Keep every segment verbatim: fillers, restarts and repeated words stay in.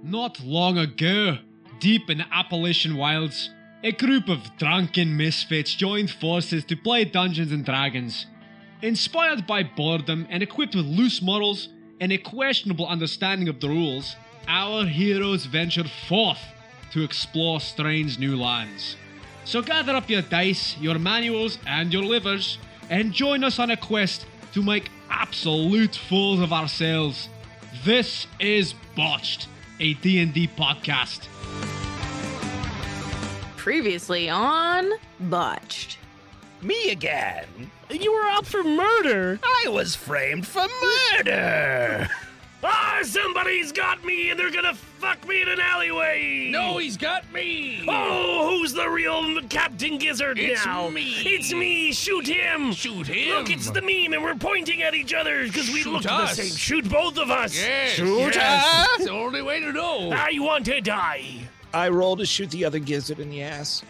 Not long ago, deep in the Appalachian wilds, a group of drunken misfits joined forces to play Dungeons and Dragons. Inspired by boredom and equipped with loose morals and a questionable understanding of the rules, our heroes ventured forth to explore strange new lands. So gather up your dice, your manuals, and your livers, and join us on a quest to make absolute fools of ourselves. This is Botched, a D and D podcast. Previously on Botched. Me again. You were out for murder. I was framed for murder. Ah, somebody's got me and they're gonna fuck me in an alleyway. No, he's got me. Oh, who's the real Captain Gizzard It's now? me. It's me. Shoot him. Shoot him. Look, it's the meme and we're pointing at each other because we Shoot look us. the same. Shoot both of us. Yes, Shoot yes. us. It's the only way to know. I want to die. I roll to shoot the other gizzard in the ass.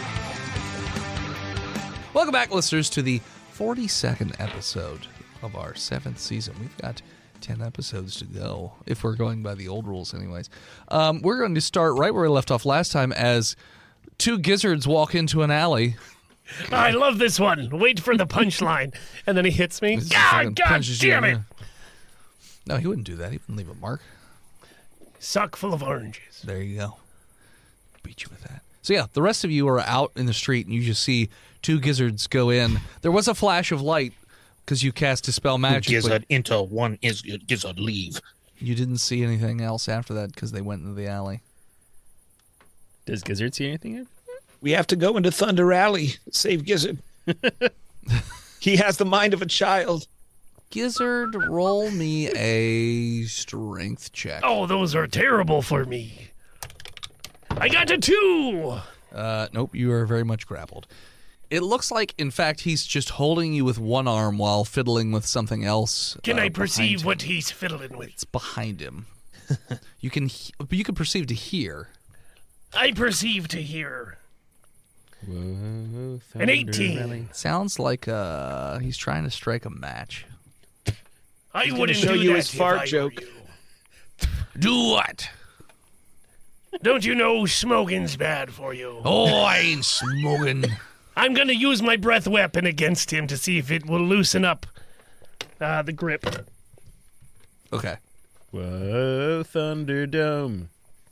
Welcome back, listeners, to the forty-second episode of our seventh season. We've got ten episodes to go, if we're going by the old rules anyways. Um, we're going to start right where we left off last time as two gizzards walk into an alley. I love this one. Wait for the punchline. And then he hits me. This is God, fucking God punches you damn in it. the- No, he wouldn't do that. He wouldn't leave a mark. Sock full of oranges. There you go. Beat you with that. So yeah, the rest of you are out in the street, and you just see two gizzards go in. There was a flash of light because you cast Dispel Magic, Gizzard but into one is gizzard leave. you didn't see anything else after that because they went into the alley. Does Gizzard see anything yet? We have to go into Thunder Alley. Save Gizzard. He has the mind of a child. Gizzard, roll me a strength check. Oh, those are terrible for me. I got a two. Uh, nope, you are very much grappled. It looks like, in fact, he's just holding you with one arm while fiddling with something else. Can uh, I behind perceive him. what he's fiddling with? It's behind him. You can, he- but you can perceive to hear. I perceive to hear. Whoa, An eighteen. Sounds like uh, he's trying to strike a match. I gonna wouldn't show do you that his if fart I were joke. you. Do what? Don't you know smoking's bad for you? Oh, I ain't smoking. I'm going to use my breath weapon against him to see if it will loosen up uh, the grip. Okay. Whoa, Thunderdome.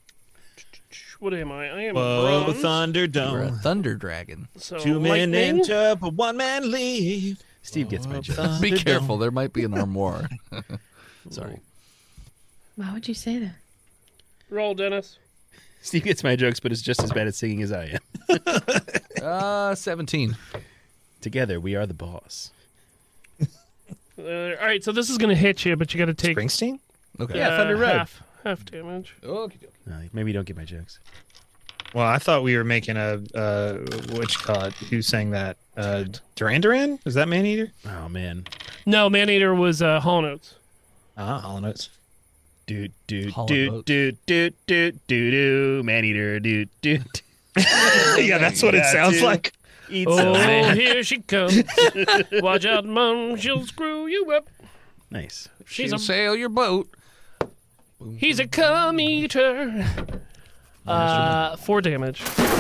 What am I? I am Whoa, bronze. You're a Thunderdome. thunder dragon. So Two men lightning? enter, but one man leave. Steve gets my joke. Thunderdome. Be careful, there might be an armoire. Sorry. Why would you say that? Roll, Dennis. Steve gets my jokes, but is just as bad at singing as I am. Uh, seventeen. Together, we are the boss. Uh, all right, so this is going to hit you, but you got to take Springsteen? Okay. Yeah, uh, Thunder Road. half, half damage. Okay. No, maybe you don't get my jokes. Well, I thought we were making a, uh, what you call it? Who sang that? Uh, Duran Duran? Is that Maneater? Oh, man. No, Maneater was uh, Hall Notes. Ah, Hollow Notes. Do, do, Hollow do, boat. do, do, do, do, do, man-eater, do, do, do. Yeah, that's what it Got sounds to like. Eat Oh, some man. here she comes. Watch out, Mom, she'll screw you up. Nice. She's She'll a, sail your boat. he's a cum eater. Uh, four damage.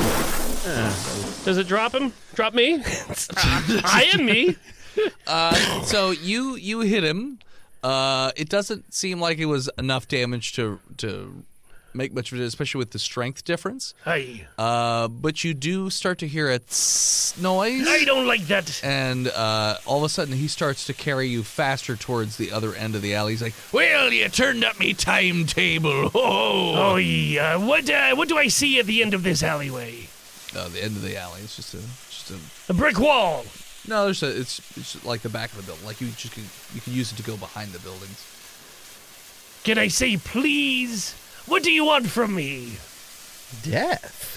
Does it drop him? Drop me? I am me. Uh, so you you hit him. Uh, it doesn't seem like it was enough damage to to make much of it, especially with the strength difference. Hey, Uh, but you do start to hear a tss noise, I don't like that. and uh, all of a sudden he starts to carry you faster towards the other end of the alley. He's like, "Well, you turned up me timetable." Oh Oh, yeah. What uh, what do I see at the end of this alleyway? uh, the end of the alley. It's just a just a A brick wall. no. There's a it's it's like the back of the building. Like you just can, you can use it to go behind the buildings. Can I say please? What do you want from me? Death.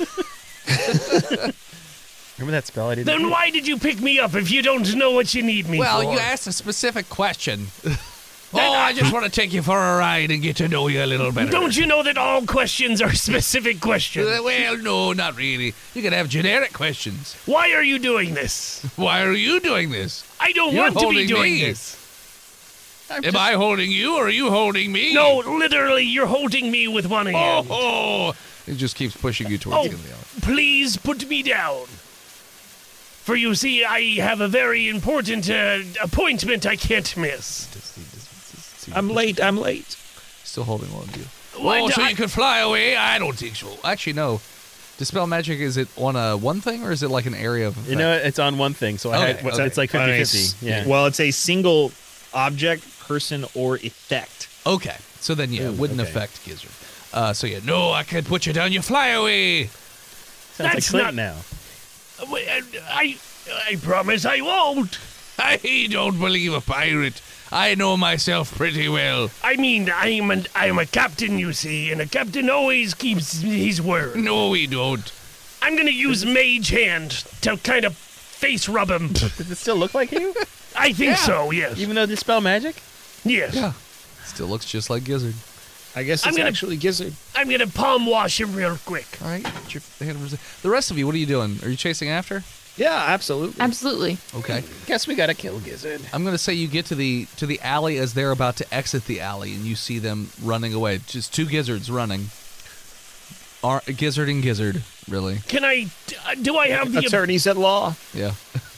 Remember that spell I did? Then why did you pick me up if you don't know what you need me Well, for? you asked a specific question. Oh, I just want to take you for a ride and get to know you a little better. Don't you know that all questions are specific questions? Uh, Well, no, not really. You can have generic questions. Why are you doing this? Why are you doing this? I don't You're want to be holding doing me. this. Am I holding you or are you holding me? No, literally, you're holding me with one hand. Oh, it just keeps pushing you towards Oh, the end of the alley. please put me down. For you see, I have a very important uh, appointment I can't miss. I'm late. I'm late. Still holding on to you. Why oh, do so I- you could fly away? I don't think so. Actually, no. Dispel magic, is it on a one thing or is it like an area of effect? You know, it's on one thing, so I Okay, had, so okay. it's like I mean, fifty-fifty. it's- Yeah. Well, it's a single object, person, or effect. Okay. So then, yeah, it Ooh, wouldn't okay. affect Gizzard. Uh, so, yeah, no, I can't put you down. You fly away. Sounds like That's Clinton not- now. Uh, I, I promise I won't. I don't believe a pirate. I know myself pretty well. I mean, I'm an, I'm a captain, you see, and a captain always keeps his word. No, we don't. I'm gonna use Mage Hand to kind of face rub him. Does it still look like you? I think so, yes. Even though dispel magic? Yes. Yeah. Still looks just like Gizzard. I guess I'm it's gonna- actually Gizzard. I'm gonna palm wash him real quick. All right. Get your hand over the- the rest of you, what are you doing? Are you chasing after? Yeah, absolutely. Absolutely. Okay. Guess we gotta kill Gizzard. I'm going to say you get to the to the alley as they're about to exit the alley, and you see them running away. Just two gizzards running. Are, gizzard and gizzard, really. Can I? Uh, do I have the? Attorneys at law. Yeah.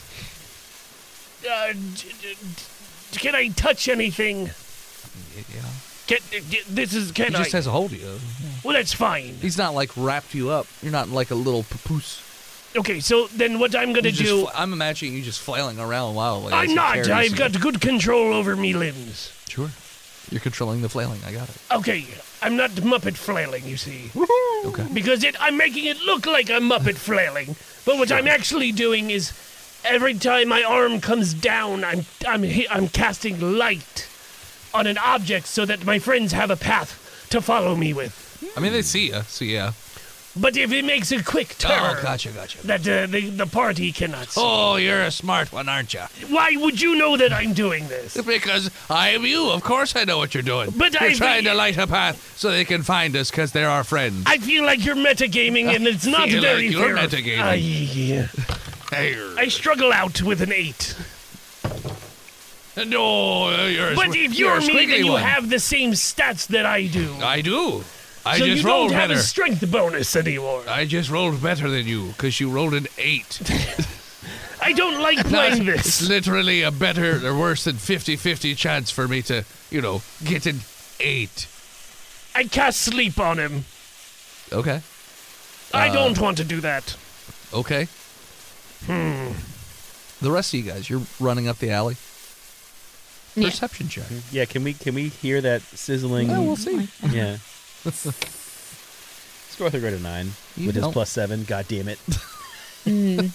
Uh, d- d- d- can I touch anything? Yeah. Can, d- this is. Can He I? just has a hold of you. Well, that's fine. He's not like wrapped you up. You're not like a little papoose. Okay, so then what I'm gonna You just do? fl- I'm imagining you just flailing around wildly. as I'm he not. carries I've you. got good control over me limbs. Sure. You're controlling the flailing. I got it. Okay, I'm not Muppet flailing, you see. Okay. Because it, I'm making it look like I'm Muppet flailing, but what I'm actually doing is, every time my arm comes down, I'm I'm hi- I'm casting light on an object so that my friends have a path to follow me with. I mean, they see you, so yeah. But if it makes a quick turn, Oh, gotcha, gotcha. that uh, the the party cannot see. Oh, you're a smart one, aren't you? Why would you know that I'm doing this? Because I am you. Of course I know what you're doing. But you're I- trying to light a path so they can find us because they're our friends. I feel like you're metagaming, and it's not feel very like you're fair. metagaming. Ah, yeah. I struggle out with an eight. No, you're a, But squ- if you're you're a me, then squiggly you one. have the same stats that I do. I do. I so just you rolled don't have better. a strength bonus anymore. I just rolled better than you because you rolled an eight. I don't like Not- playing It's this. literally a better or worse than fifty-fifty chance for me to, you know, get an eight. I cast sleep on him. Okay. I Uh, don't want to do that. Okay. Hmm. The rest of you guys, you're running up the alley. Yeah. Perception check. Yeah, can we can we hear that sizzling? Well, we'll see. Yeah. Score grade of nine You with his don't. plus seven. God damn it! Mm,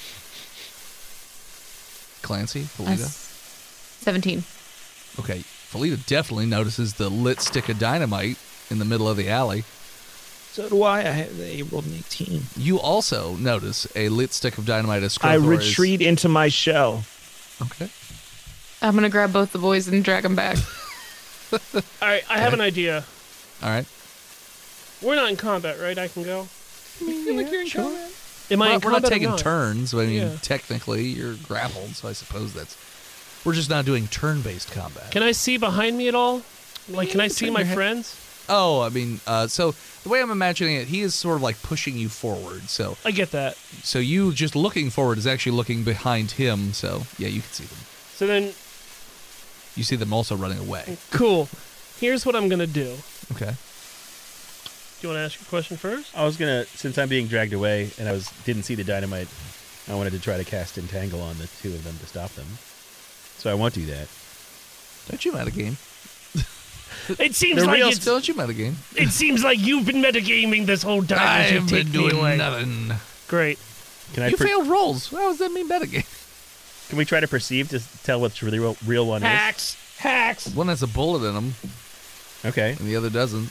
Clancy, that's Felita. seventeen. Okay. Felita definitely notices the lit stick of dynamite in the middle of the alley. So do I. I have a rolled an eighteen. You also notice a lit stick of dynamite as I Skrothor is- retreat into my shell. Okay. I'm gonna grab both the boys and drag them back. All right, I have an idea. All right. We're not in combat, right? I can go. feel like you're in combat. Am I We're in not, we're not combat or taking not? turns. I mean, Yeah. technically, you're grappled, so I suppose that's. We're just not doing turn-based combat. Can I see behind me at all? Like, can I see my friends? Oh, I mean, uh, so the way I'm imagining it, he is sort of like pushing you forward. So, I get that. so you just looking forward is actually looking behind him. So, yeah, you can see them. So then, You see them also running away. cool. Here's what I'm gonna do. Okay. Do you want to ask your question first? I was gonna, since I'm being dragged away and I was didn't see the dynamite, I wanted to try to cast entangle on the two of them to stop them. So I won't do that. Don't you metagame? It seems The like real it's, don't you metagame? it seems like you've been metagaming this whole time. as you I've take been me doing away. nothing. Great. Can I? You per- failed rolls. How does that mean metagame? can we try to perceive to tell which the real, real one Hacks. Hacks. One has a bullet in him, is? Okay, and the other doesn't.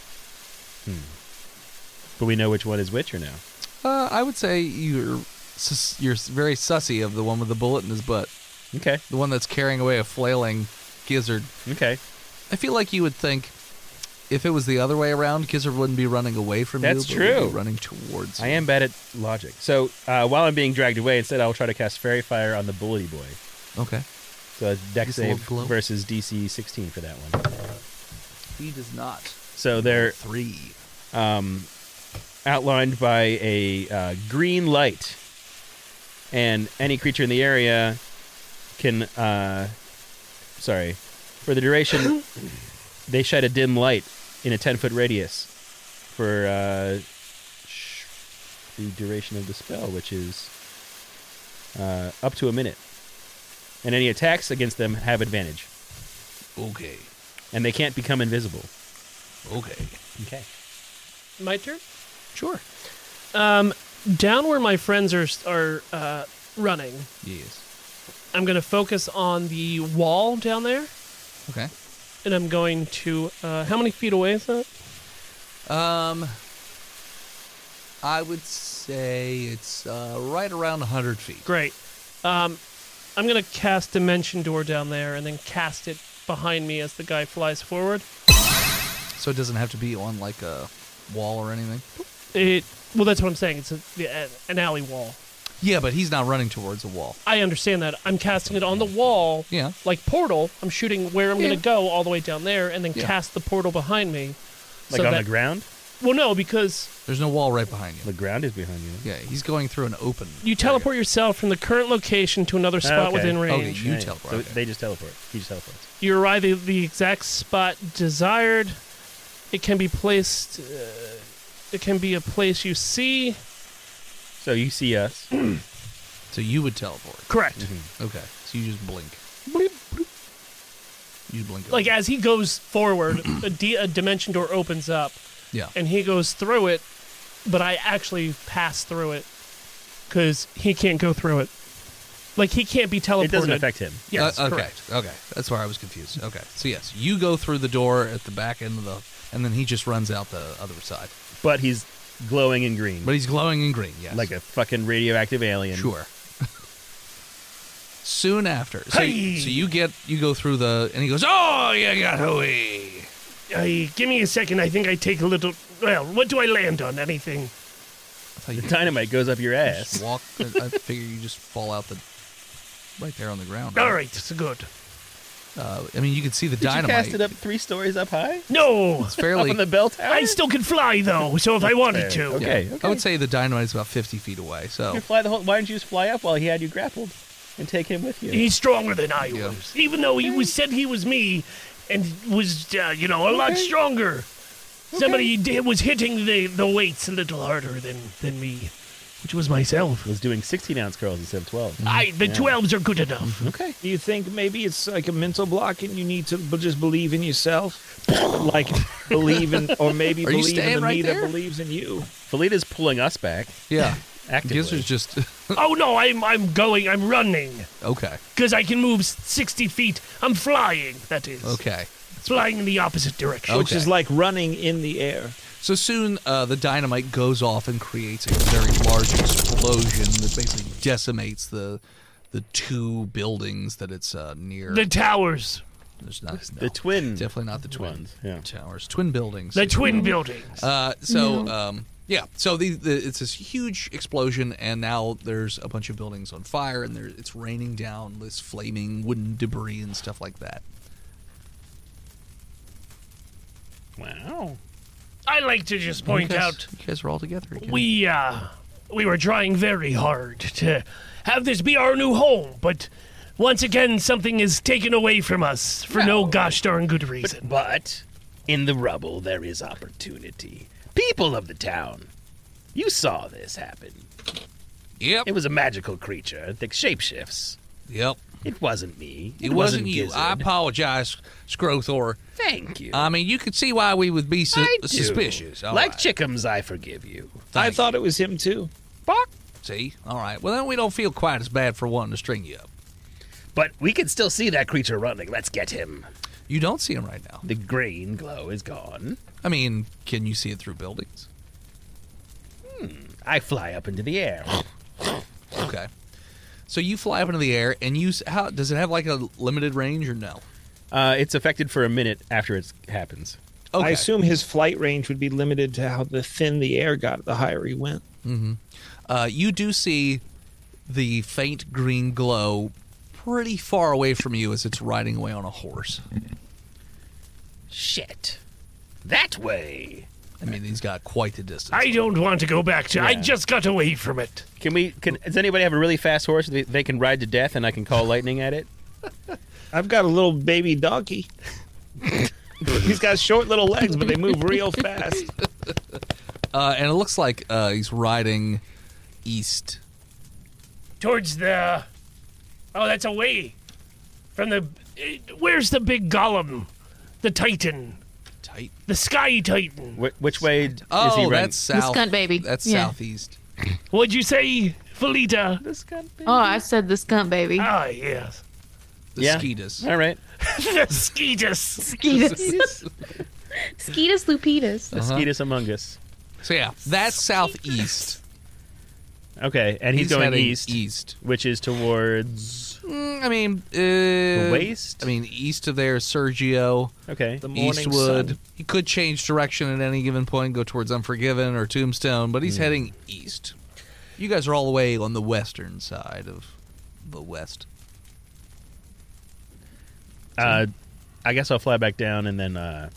but we know which one is which or no? Uh, I would say you're sus- you're very sussy of the one with the bullet in his butt. Okay, The one that's carrying away a flailing gizzard. okay. I feel like you would think if it was the other way around, gizzard wouldn't be running away from That's you. but would true. be running towards I you. am bad at logic. So uh, while I'm being dragged away, instead I'll try to cast Fairy Fire on the Bullety Boy. Okay. So it's deck Just a little save glow. versus D C sixteen for that one. He does not. So they're Three. um, outlined by a uh, green light, and any creature in the area can. Uh, sorry, for the duration, they shed a dim light in a ten foot radius for uh, sh- the duration of the spell, which is uh, up to a minute. And any attacks against them have advantage, Okay. and they can't become invisible. Okay. Okay. My turn. Sure. Um, down where my friends are are uh, running, Yes. I'm going to focus on the wall down there, Okay. and I'm going to. Uh, how many feet away is that? Um, I would say it's uh, right around one hundred feet. Great. Um, I'm going to cast Dimension Door down there, and then cast it behind me as the guy flies forward. So it doesn't have to be on like a wall or anything? It. Well, that's what I'm saying. It's a, the, an alley wall. Yeah, but he's not running towards a wall. I understand that. I'm casting it on the wall, Yeah. like Portal. I'm shooting where I'm Yeah. going to go all the way down there, and then Yeah. cast the portal behind me. Like so on that, the ground? Well, no, because There's no wall right behind you. The ground is behind you. Yeah, he's going through an open. you teleport yourself from the current location to another spot okay. within Okay, range. you Yeah, yeah. teleport. So okay. they just teleport. He just teleports. You arrive at the exact spot desired. It can be placed. Uh, it can be a place you see. So you see us. So you would teleport. Correct. Mm-hmm. Okay. So you just blink. You blink. Like as he goes forward, a, d- a dimension door opens up, Yeah. and he goes through it, but I actually pass through it because he can't go through it. Like he can't be teleported. It doesn't affect him. Yes, Uh, okay. correct. Okay. That's where I was confused. Okay. So yes, you go through the door at the back end of the, and then he just runs out the other side. But he's glowing in green. But he's glowing in green. Yes. like a fucking radioactive alien. Sure. Soon after, so, Hey! so you get you go through the, and he goes, "Oh, you got hooey." Uh, give me a second. I think I take a little. Well, what do I land on? Anything? I thought The you dynamite goes up your just ass. walk. I I figure you just fall out the, right there on the ground. All right, it's good. Uh, I mean, you can see the Did you dynamite. cast it up three stories up high? No, It's fairly. On the bell tower? I still can fly though. So if I wanted Fair. to, Okay, yeah. okay. I would say the dynamite is about fifty feet away. So You fly the whole, why didn't you just fly up while he had you grappled and take him with you? he's stronger than I Yeah. was. Even though he was said he was me, and was uh, you know a lot stronger. Somebody did, was hitting the, the weights a little harder than, than me, which was myself. was doing sixteen ounce curls instead of twelve. I the twelves are good enough. Okay. Do you think maybe it's like a mental block and you need to b- just believe in yourself? Like, believe in, or maybe Are you believe in staying the right me there? that believes in you. Felita's pulling us back yeah, actively. Gizzard's just Oh no, I'm I'm going. I'm running okay. because I can move sixty feet. I'm flying. That is Okay. flying in the opposite direction. Which Okay. is like running in the air. So soon, uh, the dynamite goes off and creates a very large explosion that basically decimates the the two buildings that it's uh, near. The towers, There's not no, the twin definitely not the twin ones, yeah. towers, twin buildings. the twin buildings. Uh, so um, yeah, so the, the it's this huge explosion, and now there's a bunch of buildings on fire, and there it's raining down this flaming wooden debris and stuff like that. Wow. I like to just point you guys, out you guys are all together again. we uh we were trying very hard to have this be our new home, but once again something is taken away from us for no gosh darn good reason. But in the rubble, there is opportunity. People of the town, you saw this happen. Yep. It was a magical creature that shapeshifts. Yep. It wasn't me. It, wasn't, you. Gizzard. I apologize, Scrothor. Thank you. I mean, you could see why we would be su- I do. suspicious. All like right. Chickums, I forgive you. I Thank thought you. it was him too. See? All right. Well, then we don't feel quite as bad for wanting to string you up. But we can still see that creature running. Let's get him. You don't see him right now. The green glow is gone. I mean, can you see it through buildings? I fly up into the air. Okay. So you fly up into the air, and you s- how does it have like a limited range or no? Uh, it's affected for a minute after it happens. Okay. I assume his flight range would be limited to how the thin the air got the higher he went. Uh, you do see the faint green glow pretty far away from you as it's riding away on a horse. Shit. That way. I mean, he's got quite the distance. I don't want to go back to. I Yeah. just got away from it. Can we? Can does anybody have a really fast horse they, they can ride to death, and I can call lightning at it? I've got a little baby donkey. He's got short little legs, but they move real fast. Uh, and it looks like uh, he's riding east. Towards the. Oh, that's away from the. uh, Where's the big golem? The Titan. Tight. The Sky Titan. Wh- which way is Oh, he running? that's south. skunt baby. That's Yeah. southeast. What'd you say, Felita? Oh, I said the skunt baby. Ah, yes. The Yeah. Skeetus. All right. The Skeetus. Skeetus. Skeetus lupitus. The Uh-huh. Skeetus among us. So yeah, that's southeast. Okay, and he's, going heading east, East. which is towards Mm, I mean, uh, the waist. I mean, east of there is Sergio. Okay. The morning Eastwood. sun. He could change direction at any given point, go towards Unforgiven or Tombstone, but he's heading east. You guys are all the way on the western side of the west. Uh, I guess I'll fly back down and then. Uh,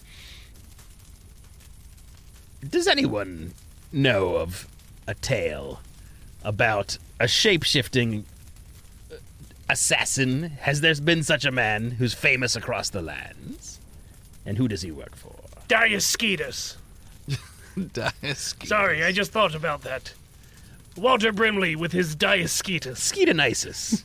does anyone know of a tale about a shape-shifting assassin? Has there been such a man who's famous across the lands? And who does he work for? Diasketus. Diasketus. Sorry, I just thought about that. Walter Brimley with his Diasketus. Skedonisus.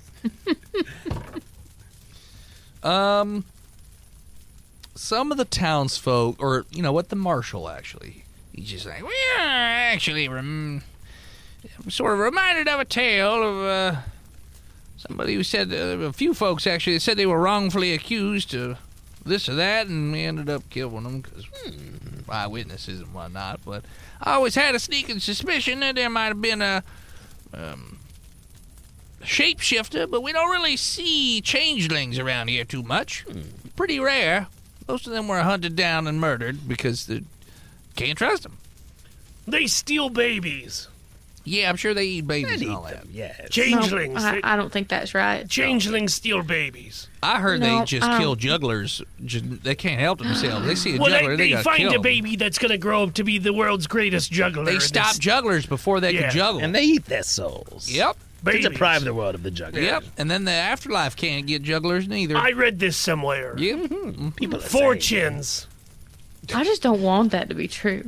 Um, some of the townsfolk, or you know what, the marshal actually, he's just like, we are actually rem- sort of reminded of a tale of uh, somebody who said uh, a few folks actually said they were wrongfully accused of this or that, and we ended up killing them because hmm, eyewitnesses and whatnot. But I always had a sneaking suspicion that there might have been a um. shapeshifter, but we don't really see changelings around here too much. Pretty rare. Most of them were hunted down and murdered because they can't trust them. They steal babies. Yeah, I'm sure they eat babies I'd and eat all that. them, yes. Changelings. No, I, They- I don't think that's right. changelings steal babies. I heard No, they just I kill don't- jugglers. Just, they can't help themselves. They see a Well, juggler, they, they, they gotta find kill a 'em. baby that's going to grow up to be the world's greatest juggler. They and stop it's jugglers before they Yeah. can juggle. And they eat their souls. Yep. To babies. deprive the world of the juggler. Yep. And then the afterlife can't get jugglers neither. I read this somewhere. Yep. People are Four saying- chins. I just don't want that to be true.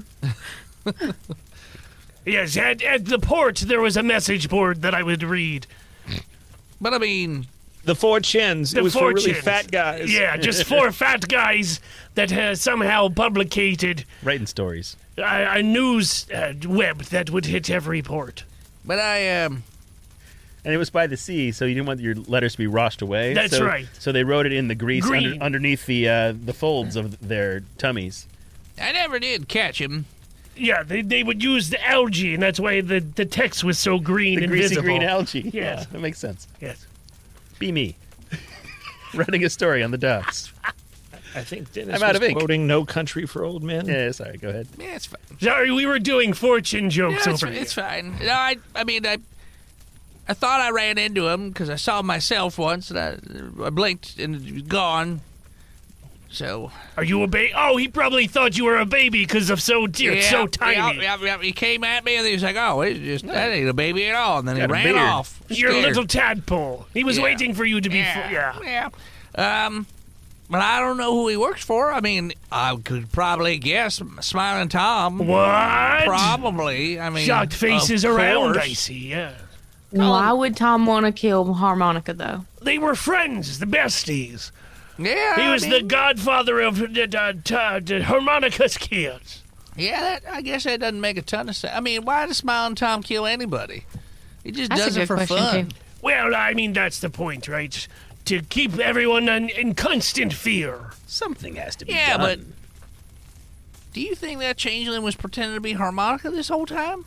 Yes, at, at the port there was a message board that I would read. But I mean, The four chins. The it was four for really chins. fat guys. Yeah, just four fat guys that uh, somehow publicated Writing stories. a, a news uh, web that would hit every port. but I um. And it was by the sea, so you didn't want your letters to be washed away. That's so, right. So they wrote it in the grease Green. under, underneath the uh, the folds of their tummies. I never did catch him. Yeah, they, they would use the algae, and that's why the, the text was so green The and greasy visible. green algae. Yes. Yeah, that makes sense. Yes. Be me. Writing a story on the docks. I think Dennis I'm out was of ink. quoting "No Country for Old Men." Yeah, sorry, go ahead. Yeah, it's fine. Sorry, we were doing fortune Yeah, jokes it's, over it's here. fine. No, I, I mean, I, I thought I ran into him because I saw him myself once, and I, I blinked and he was gone. So Are you a baby? Oh, he probably thought you were a baby because of so dear, yeah, so tiny. Yeah, yeah, yeah, he came at me and he was like, "Oh, it's just that ain't a baby at all." And then he Got a ran beard. off. You're a scared. little tadpole. He was Yeah. waiting for you to be. Yeah, Fu- yeah. yeah. Um, but I don't know who he works for. I mean, I could probably guess Smiling Tom. What? Probably. I mean, Shocked faces of around. course. I see. Yeah. Why would Tom want to kill Harmonica, though? They were friends, the besties. Yeah, He I was the mean, godfather of the, the, the, the harmonica's kids. Yeah, that, I guess that doesn't make a ton of sense. I mean, why does Smiling Tom kill anybody? He just That's a does it good for question, fun. too. Well, I mean, that's the point, right? To keep everyone in, in constant fear. Something has to be Yeah, but done. do you think that changeling was pretending to be Harmonica this whole time?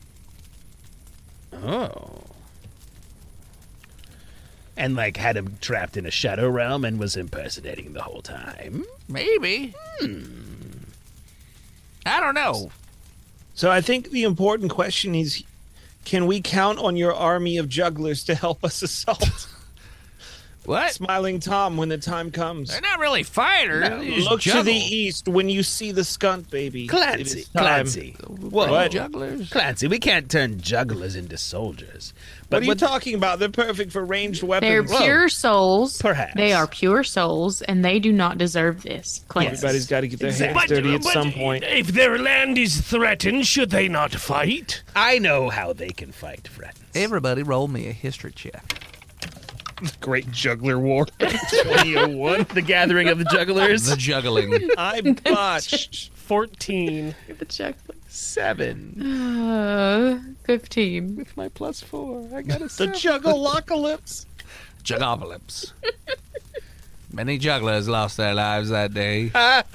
Oh. And, like, had him trapped in a shadow realm and was impersonating the whole time. Maybe. Hmm. I don't know. So I think the important question is, can we count on your army of jugglers to help us assault What? Smiling Tom when the time comes. They're not really fighters. No. They just Look to juggle. the east when you see the skunt baby. It Clancy, is time. Clancy. What? What? Jugglers? Clancy, we can't turn jugglers into soldiers. What But are you talking about? They're perfect for ranged They're weapons. pure souls. Perhaps. They are pure souls, and they do not deserve this. Clancy. Everybody's got to get their Exactly. hands dirty at but some point. if their land is threatened, should they not fight? I know how they can fight, friends. Everybody roll me a history check. Great juggler war. twenty oh one. The gathering of the jugglers. The juggling. I botched. Fourteen. The check. Seven. Uh, fifteen. With my plus four, I got a The seven. juggalocalypse. Jugopolis. Many jugglers lost their lives that day.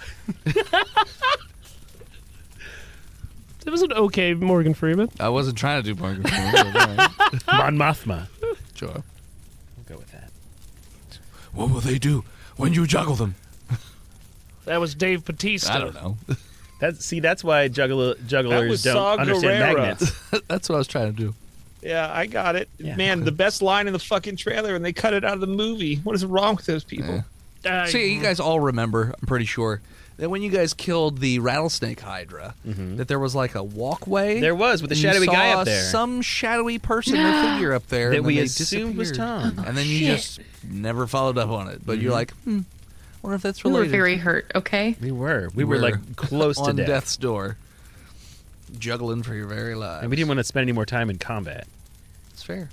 That was an okay Morgan Freeman. I wasn't trying to do Morgan Freeman. Mon Mothma. Sure. We'll go with that. What will they do when you juggle them? That was Dave Bautista. I don't know. That's see. That's why juggler, That jugglers was don't Saw understand Gerrera. magnets. That's what I was trying to do. Yeah, I got it. Yeah. Man, the best line in the fucking trailer, and they cut it out of the movie. What is wrong with those people? Yeah. Uh, See, you guys all remember, I'm pretty sure, that when you guys killed the rattlesnake hydra, that there was like a walkway. There was with the and you shadowy guy saw up there some shadowy person or figure up there that and then we they assumed was disappeared. Tom. And then you Shit. just never followed up on it. But you're like, hmm, wonder if that's We were related. very hurt, okay? We were. We You were were like close to on death. death's door, juggling for your very life. And we didn't want to spend any more time in combat. It's fair.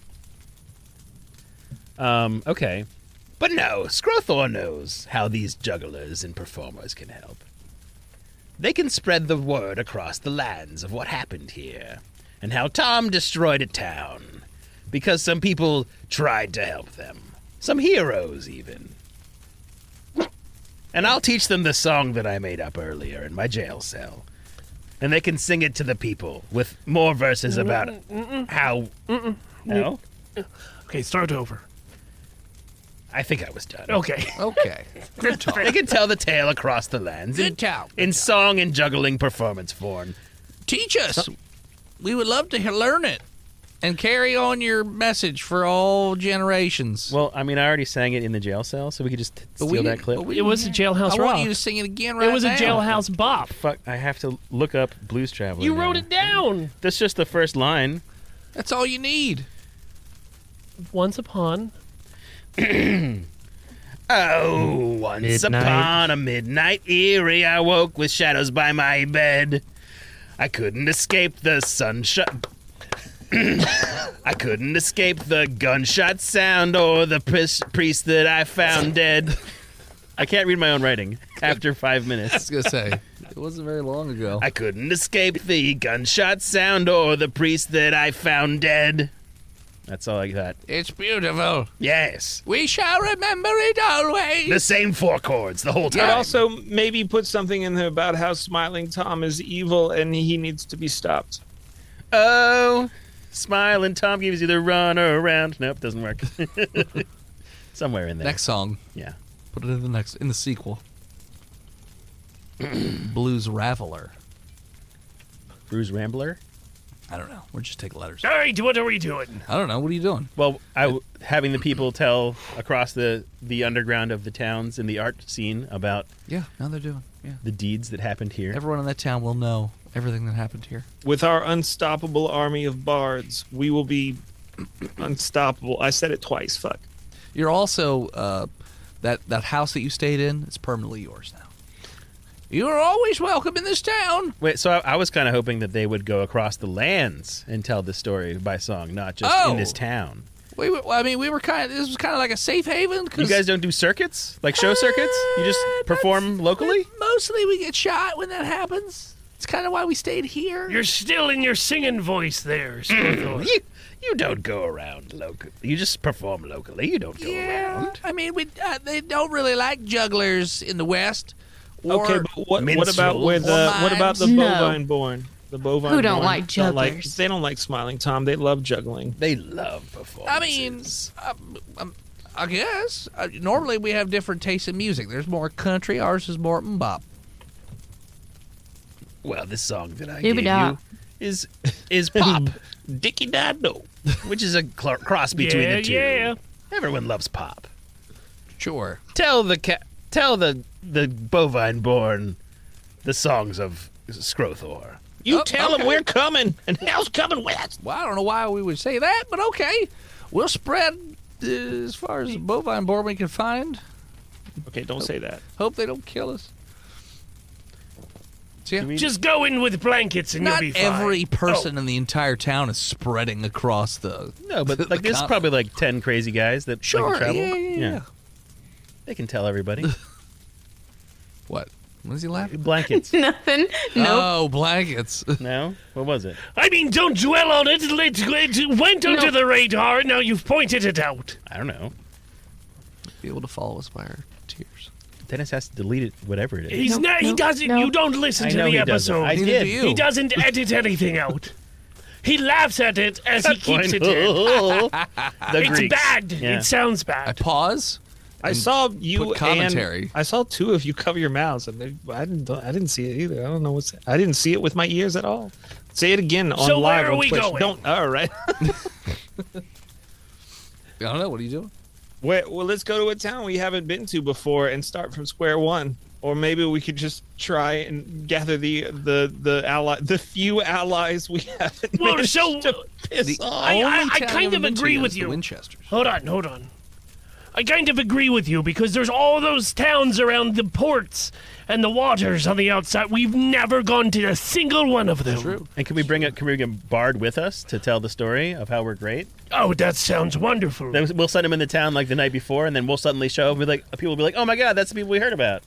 Um, okay. But no, Scrothor knows how these jugglers and performers can help. They can spread the word across the lands of what happened here, and how Tom destroyed a town, because some people tried to help them. Some heroes, even. And I'll teach them the song that I made up earlier in my jail cell. And they can sing it to the people with more verses about how... No? Okay, start over. I think I was done. Okay. Okay. Good talk. They can tell the tale across the lands in, Good talk. in song and juggling performance form. Teach us. We would love to he- learn it and carry on your message for all generations. Well, I mean, I already sang it in the jail cell, so we could just t- But steal we- that clip. but we- It was a Jailhouse I Rock. want you to sing it again right it was now. a Jailhouse Bop. Fuck, I have to look up Blues Traveler. You now. wrote it down. That's just the first line. That's all you need. Once upon. Oh, once Midnight. upon a midnight eerie, I woke with shadows by my bed. I couldn't escape the sunshine. I couldn't escape the gunshot sound or the pris- priest that I found dead. I can't read my own writing after five I minutes. was going to say, it wasn't very long ago. I couldn't escape the gunshot sound or the priest that I found dead. That's all I got. It's beautiful. Yes. We shall remember it always. The same four chords the whole time. But also maybe put something in there about how Smiling Tom is evil and he needs to be stopped. Oh, Smiling Tom gives you the run around. Nope, doesn't work. Somewhere in there. Next song. Yeah. Put it in the next, in the sequel. Blues Raveler. Bruce Rambler? I don't know. We're just taking letters. All right, what are we doing? I don't know. What are you doing? Well, I w having the people tell across the, the underground of the towns in the art scene about Yeah, now they're doing. Yeah. the deeds that happened here. Everyone in that town will know everything that happened here. With our unstoppable army of bards, we will be unstoppable. I said it twice. Fuck. You're also uh, that that house that you stayed in is permanently yours now. You are always welcome in this town. Wait, so I, I was kind of hoping that they would go across the lands and tell the story by song, not just Oh. in this town. We, were, I mean, we were kind of. This was kind of like a safe haven. You guys don't do circuits? Like show circuits? You just perform locally? Mostly, we get shot when that happens. It's kind of why we stayed here. You're still in your singing voice there, Scrothor. You, you don't go around local. You just perform locally. You don't go yeah, around. I mean, we uh, they don't really like jugglers in the West. Or, Okay, but what, what about minstrels. where the Or what about the mimes. bovine born? The bovine Who don't born like don't like- jugglers? they don't like Smiling Tom. They love juggling. They love performances. I mean, um, um, I guess uh, normally we have different tastes in music. There's more country. Ours is more bop. well, this song that I Doobie gave da. you is is pop, Dickie Dado. which is a cl- cross between yeah, the two. yeah. Everyone loves pop. Sure. Tell the ca- tell the the bovine-born the songs of Skrothor. You Oh, tell okay. him we're coming, and hell's coming with us. Well, I don't know why we would say that, but okay. We'll spread uh, as far as the bovine board we can find. Okay, don't say that. Hope they don't kill us. So, yeah. Just go in with blankets and Not you'll be fine. every person in the entire town is spreading across the. No, but the like there's con- probably like ten crazy guys that Sure, like, travel. yeah, yeah, yeah. They can tell everybody. What? What is he laughing? Blankets. Nothing. Nope. Oh, blankets. No? What was it? I mean, don't dwell on it. Let, it went under No. the radar. Now you've pointed it out. I don't know. Be able to follow us by our tears. Dennis has to delete it, whatever it is. He's No, not. he no, doesn't. no. You don't listen I to know the he doesn't. episode. I Neither did. do you. He doesn't edit anything out. He laughs at it as he keeps it in. the It's Greeks. bad. Yeah. It sounds I bad. pause. I saw you put commentary. and I saw two of you cover your mouths, and they, I didn't. I didn't see it either. I don't know what's. I didn't see it with my ears at all. Say it again on So live where are on we Twitch. going? Don't. All right. I don't know. What are you doing? Wait, well, let's go to a town we haven't been to before and start from square one. Or maybe we could just try and gather the the the ally the few allies we haven't Well, managed so- to piss The off. I- I- only I town kind I've of been to agree yet with is the you. Winchesters. Hold on, hold on. I kind of agree with you because there's all those towns around the ports and the waters on the outside. We've never gone to a single one of them. True. And can we bring a can we bring a bard with us to tell the story of how we're great? Oh, that sounds wonderful. Then we'll send him in the town like the night before, and then we'll suddenly show up. And be like, people will be like, "Oh my god, that's the people we heard about."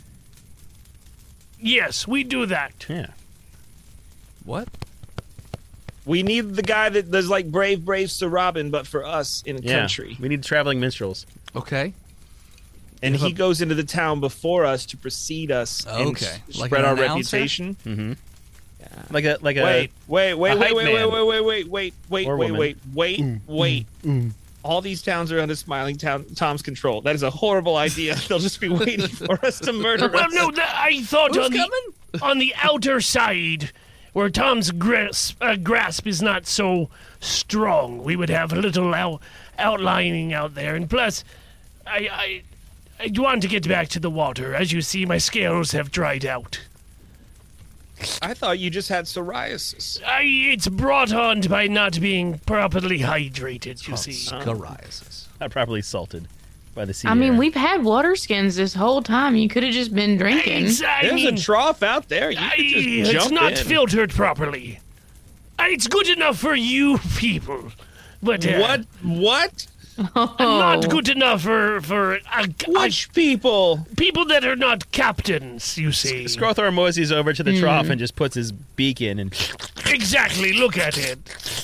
Yes, we do that. Yeah. What? We need the guy that does like Brave Brave Sir Robin, but for us in Yeah. country. We need traveling minstrels. Okay. And he goes into the town before us to precede us and Okay. s- Like spread an our announcer? reputation. Mm-hmm. Like a like a Wait, wait, wait, a wait, hype wait, wait, man. wait, wait, wait, wait, wait, Or wait, woman. wait, wait, wait, wait. All these towns are under Smiling Town Tom's control. That is a horrible idea. They'll just be waiting for us to murder Well, us. no, th- I thought Who's on the, on the outer side, where Tom's grasp, uh, grasp is not so strong, we would have a little out, outlining out there. And plus, I, I, I want to get back to the water. As you see, my scales have dried out. I thought you just had psoriasis. I, it's brought on by not being properly hydrated, you see. Scariasis. not properly salted by the sea. I mean, air. we've had water skins this whole time. You could have just been drinking. It's, I There's mean, a trough out there. You I- could just it's jump not in. filtered properly. Uh, It's good enough for you people, but uh, What? What? Oh. not good enough for for uh, Which people? people that are not captains. You see, Skrothor moseys over to the trough and just puts his beak in and exactly. Look at it.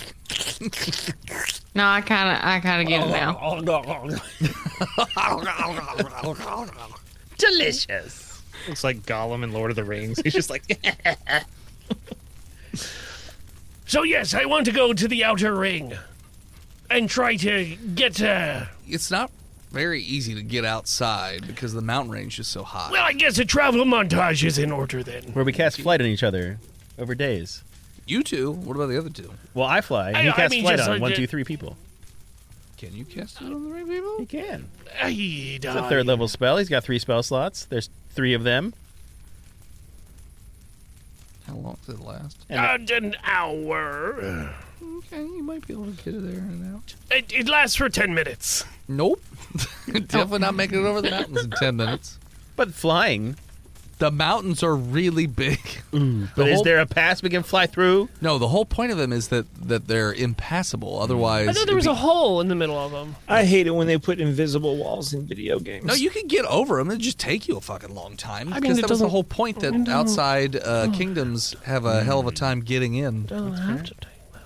No, I kind of, I kind of get it now. delicious. Looks like Gollum in Lord of the Rings. He's just like, So yes, I want to go to the outer ring and try to get. Uh, It's not very easy to get outside because the mountain range is so high. well, I guess a travel montage is in order then. Where we cast flight on each other over days. You two. What about the other two? Well, I fly. I- He I casts mean, flight just on like one, the- two, three people. Can you cast it on the right people? He can. I It's a die. third level spell. He's got three spell slots. There's three of them. How long does it last? And an hour. Okay, you might be able to get it there and out. It, it lasts for ten minutes. Nope. Definitely not making it over the mountains in ten minutes. But flying. The mountains are really big. But The is whole- there a pass we can fly through? No, the whole point of them is that, that they're impassable. Otherwise, I thought there was it'd a be- hole in the middle of them. I hate it when they put invisible walls in video games. No, you can get over them. It'd just take you a fucking long time. I mean, Because it that was the doesn't- whole point that it doesn't- outside uh, kingdoms have a hell of a time getting in. Doesn't have to take.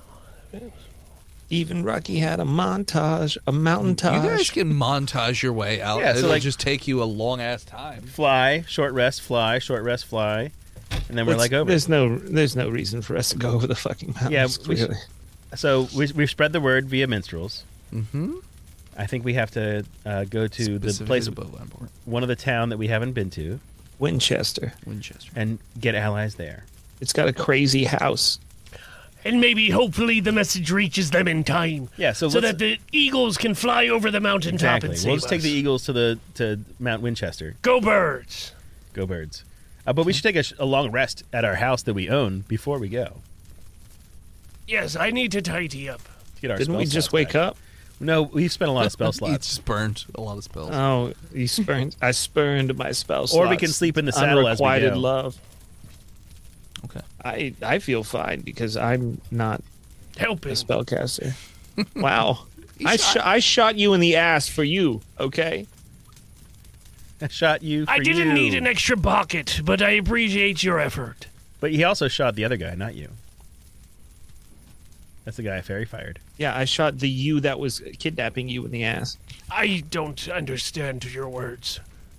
Even Rocky had a montage, a mountain You guys tage. can montage your way out. Yeah, so It'll like- just take you a long ass time. Fly, short rest, fly, short rest, fly. And then we're Let's- like over. There's no, there's no reason for us to go over the fucking mountains. Yeah, we should- clearly. So we, we've spread the word via minstrels. Mm-hmm. I think we have to uh, go to the place, one of the town that we haven't been to, Winchester. Winchester. and get allies there. It's got a crazy house. And maybe, hopefully, the message reaches them in time. Yeah, so so let's- that the eagles can fly over the mountaintop Exactly. and save We'll just take us. the Eagles to the to Mount Winchester. Go birds! Go Birds. Uh, but we should take a, sh- a long rest at our house that we own before we go. Yes, I need to tidy up. To get our Didn't spell we just slots wake back. up? No, we've spent a lot of spell He slots. just burned a lot of spells. Oh, you spurned. I spurned my spell Or we slots. can sleep in the saddle as we Unrequited go. love. Okay. I I feel fine because I'm not Helping. a spellcaster. Wow. I sh- I shot you in the ass for you. Okay. I shot you. For I didn't you. need an extra bucket, but I appreciate your effort. But he also shot the other guy, not you. That's the guy I fairy fired. Yeah, I shot the you that was kidnapping you in the ass. I don't understand your words.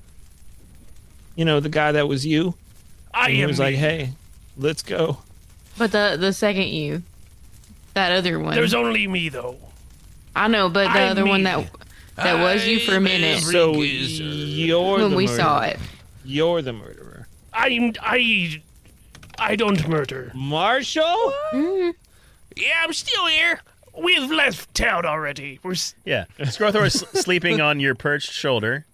You know, the guy that was you. I And he am was me. like, "Hey, let's go." But the the second you, that other one. There's only me, though. I know, but the I'm other one me. that that was you for a minute So you're when the we murderer. saw it. You're the murderer. I'm I I don't murder. Marshall? Yeah, I'm still here. We've left town already. We're s- Yeah. Scrothor is s- sleeping on your perched shoulder,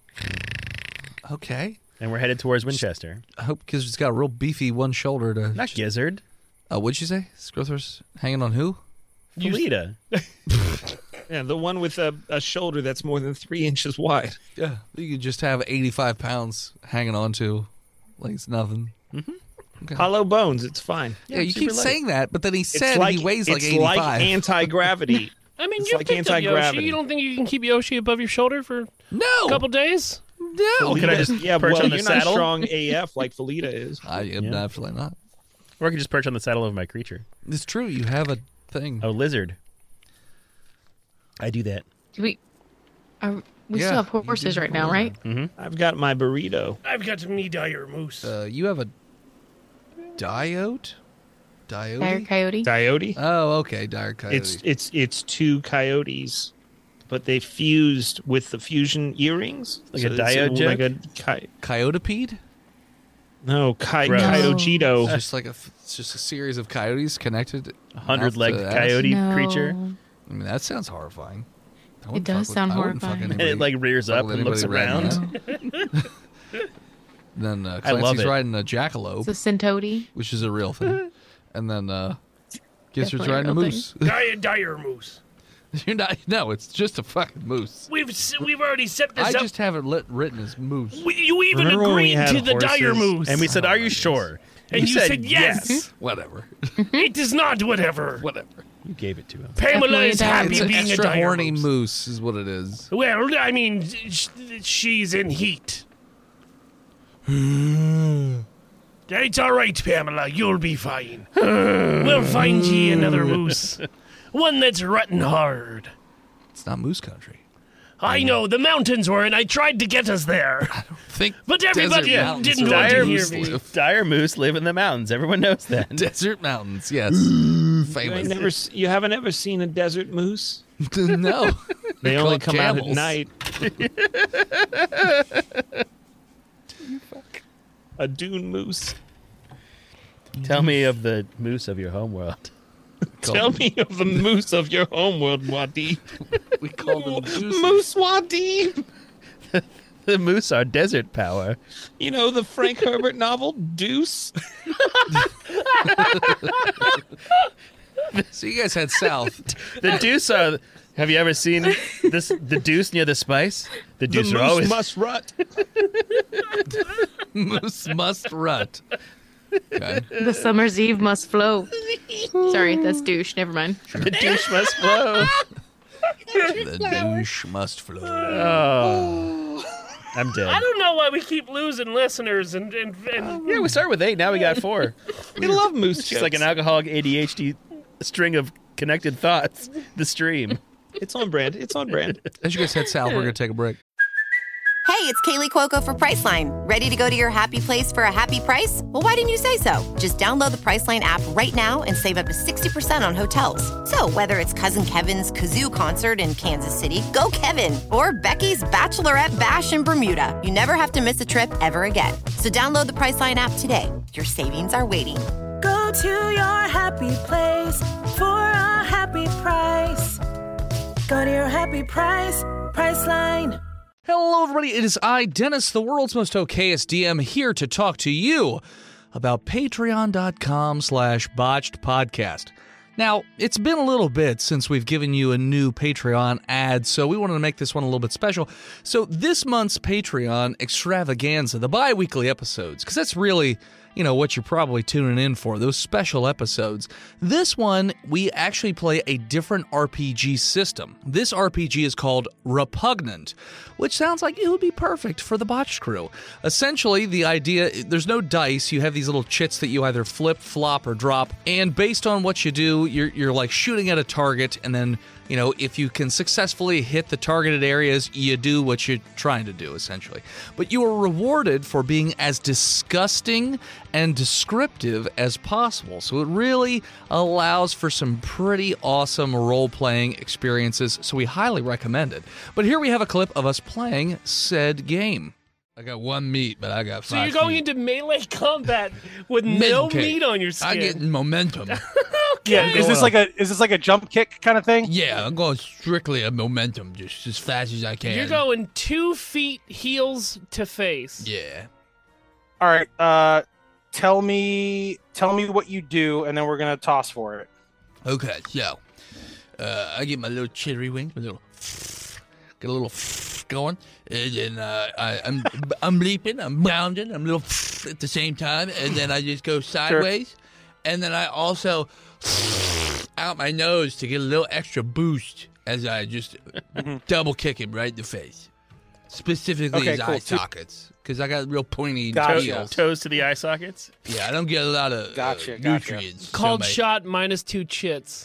Okay. and we're headed towards Winchester. I hope because he's got a real beefy one shoulder to. Not Gizzard. Uh, what'd you say? Scrothor's hanging on who? Felita. Yeah, the one with a, a shoulder that's more than three inches wide. Yeah. You could just have eighty-five pounds hanging on to like it's nothing. Hollow bones. It's fine. Yeah, you super keep light. saying that, but then he It's said like he weighs like it's eighty-five. like anti-gravity. I mean, It's you like picked up Yoshi. anti-gravity. You don't think you can keep Yoshi above your shoulder for no. a couple days? No. Can I just yeah, perch well, on the you're saddle? not strong A F like Felita is. I am Yeah. absolutely not. Or I can just perch on the saddle of my creature. It's true. You have a thing. A lizard. I do that. Do we are, we Yeah, still have you horses do right now, right? I've got my burrito. I've got me dire moose. Uh, you have a diode. Dire Diode. coyote. Coyote. Oh, okay. Dire coyote. It's it's it's two coyotes, but they fused with the fusion earrings. Like a it's diode like a joke? ki- Coyotipede. no ki- Gross. coyogito. It's just like a. f- It's just a series of coyotes connected. A hundred-legged mouth to ass. coyote No. creature. I mean, that sounds horrifying. I It wouldn't does fuck with- sound I wouldn't fuck horrifying. And anybody- it like rears fuck up with and looks anybody around. riding that. Then uh, I love Clancy's it. riding a It's jackalope, a centoti. which is a real thing. And then uh, Gizzard's Definitely a riding a real moose. dire, dire moose. You're not. No, it's just a fucking moose. We've s- we've already set this I up. just have it lit, written as moose. We, you even Remember when we agreed had to the dire horses? moose. And we said, "Are you sure?" And you said yes. Whatever. It is not whatever. Whatever. You gave it to him. Pamela Definitely is a dire happy It's moose. an being a extra dire horny moose. moose, is what it is. Well, I mean, sh- she's in heat. It's all right, Pamela. You'll be fine. We'll find ye another moose. One that's rutting hard. It's not moose country. I know, the mountains were, and I tried to get us there. Think But everybody desert mountains didn't are want to where hear moose me. live. Dire moose live in the mountains. Everyone knows that. Desert mountains, yes. You, ain't Famous. never, s- you haven't ever seen a desert moose? No. They only called come out at camels. night. A dune moose. Tell me of the moose of your homeworld. Tell me of the moose of your homeworld, Wadib. We call them deuces. Moose Wadib. The moose are desert power. You know the Frank Herbert novel Deuce? So you guys head south. The deuce are. Have you ever seen this? The deuce near the spice. The The deuce moose are always. must rut. Moose must rut. Okay. The summer's eve must flow. Sorry, that's douche. Never mind. The douche must flow. The douche must flow. Oh, I'm dead. I don't know why we keep losing listeners and, and, and Yeah, we started with eight. Now we got four. We love moose It's jokes. like an alcoholic A D H D string of connected thoughts. The stream. It's on brand. It's on brand. As you guys head south, we're going to take a break. Hey, it's Kaylee Cuoco for Priceline. Ready to go to your happy place for a happy price? Well, why didn't you say so? Just download the Priceline app right now and save up to sixty percent on hotels. So whether it's Cousin Kevin's Kazoo concert in Kansas City, go Kevin, or Becky's Bachelorette Bash in Bermuda, you never have to miss a trip ever again. So download the Priceline app today. Your savings are waiting. Go to your happy place Go to your happy price, Priceline. Hello, everybody. It is I, Dennis, the world's most okayest D M, here to talk to you about patreon.com slash botched podcast. Now, it's been a little bit since we've given you a new Patreon ad, so we wanted to make this one a little bit special. So this month's Patreon extravaganza, the bi-weekly episodes, because that's really, you know, what you're probably tuning in for, those special episodes. This one, we actually play a different R P G system. This R P G is called Repugnant, which sounds like it would be perfect for the Botched crew. Essentially, the idea, there's no dice. You have these little chits that you either flip, flop, or drop, and based on what you do, you're, you're like shooting at a target, and then, you know, if you can successfully hit the targeted areas, you do what you're trying to do, essentially. But you are rewarded for being as disgusting and descriptive as possible. So it really allows for some pretty awesome role-playing experiences, so we highly recommend it. But here we have a clip of us playing said game. I got one meat, but I got So five you're going feet. into melee combat with no Okay. meat on your skin. I get momentum. Yeah, is this like a is this like a jump kick kind of thing? Yeah, I'm going strictly a momentum, just as fast as I can. You're going two feet heels to face. Yeah. All right. Uh, tell me tell me what you do, and then we're gonna toss for it. Okay, so uh, I get my little chittery wings, my little get a little going, and then uh, I, I'm I'm leaping, I'm bounding, I'm a little at the same time, and then I just go sideways, and then I also out my nose to get a little extra boost as I just double kick him right in the face, specifically Okay, his cool. eye sockets, because I got real pointy Gotcha. heels. Toes to the eye sockets. Yeah, I don't get a lot of Gotcha, uh, gotcha. nutrients. so Called my- shot minus two chits.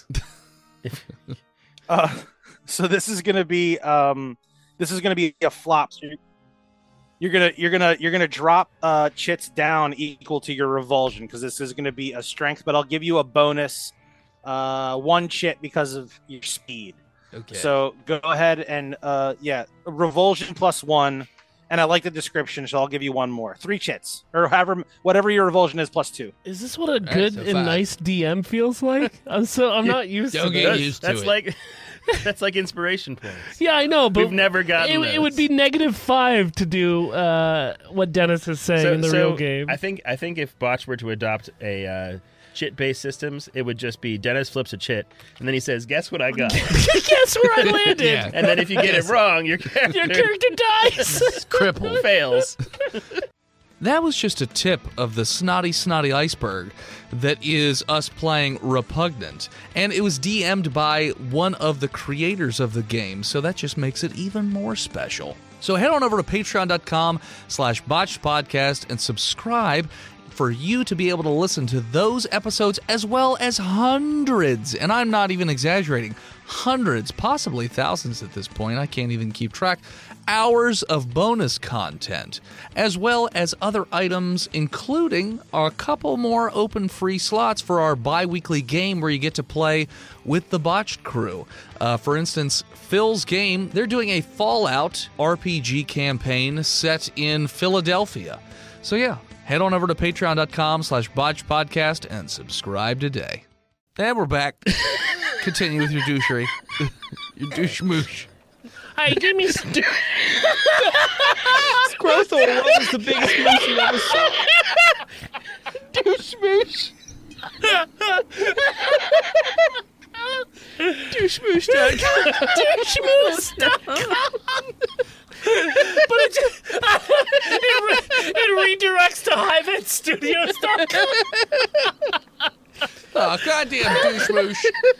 Uh, so this is gonna be um, this is gonna be a flop. So you're, you're gonna you're gonna you're gonna drop uh chits down equal to your revulsion, because this is gonna be a strength, but I'll give you a bonus, uh, one chit because of your speed. Okay. So go ahead and uh, yeah, revulsion plus one, and I like the description, so I'll give you one more, three chits, or however whatever your revulsion is plus two. Is this what a right, good so and five. nice D M feels like? I'm so I'm not used Don't to get this. used to That's it. like that's like inspiration points. Yeah, I know, but We've never gotten it, it would those. be negative five to do uh, what Dennis is saying in the so real game. I think I think if Botch were to adopt a uh, chit-based systems, it would just be Dennis flips a chit, and then he says, "Guess what I got?" Guess where I landed? Yeah. And then if you get it wrong, your character, Your character dies. crippled. fails. That was just a tip of the snotty, snotty iceberg that is us playing Repugnant. And it was D M'd by one of the creators of the game, so that just makes it even more special. So head on over to patreon.com slash botched podcast and subscribe for you to be able to listen to those episodes as well as hundreds, and I'm not even exaggerating, hundreds, possibly thousands at this point, I can't even keep track, hours of bonus content, as well as other items, including a couple more open free slots for our bi-weekly game where you get to play with the Botched crew. Uh, for instance, Phil's game, they're doing a Fallout R P G campaign set in Philadelphia. So yeah, head on over to patreon.com slash botched podcast and subscribe today. And we're back. Continue with your douchery. Your douche moosh. Hey, give me some. Squirtle, what was the biggest moose you ever saw? Douche moosh. Douche moosh dot com. Douche moosh dot com. But it, just, it, re, it redirects to Hive Studios dot com. Oh, goddamn douche moosh.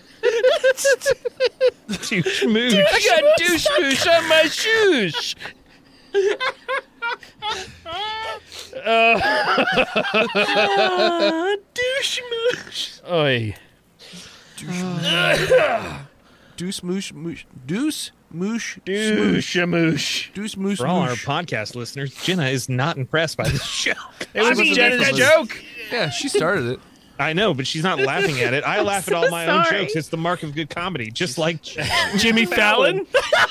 Douche moosh. I got douche moosh on my shoes. Uh, douche moosh. Oi. Deuce moosh moosh. Deuce moosh. Douche moosh. Deuce moosh For all our moosh. podcast listeners, Jenna is not impressed by this joke. It was I mean, Jenna's that's- joke. Yeah, she started it. I know, but she's not laughing at it. I laugh at all my own sorry. jokes. It's the mark of good comedy, just like Jimmy Fallon.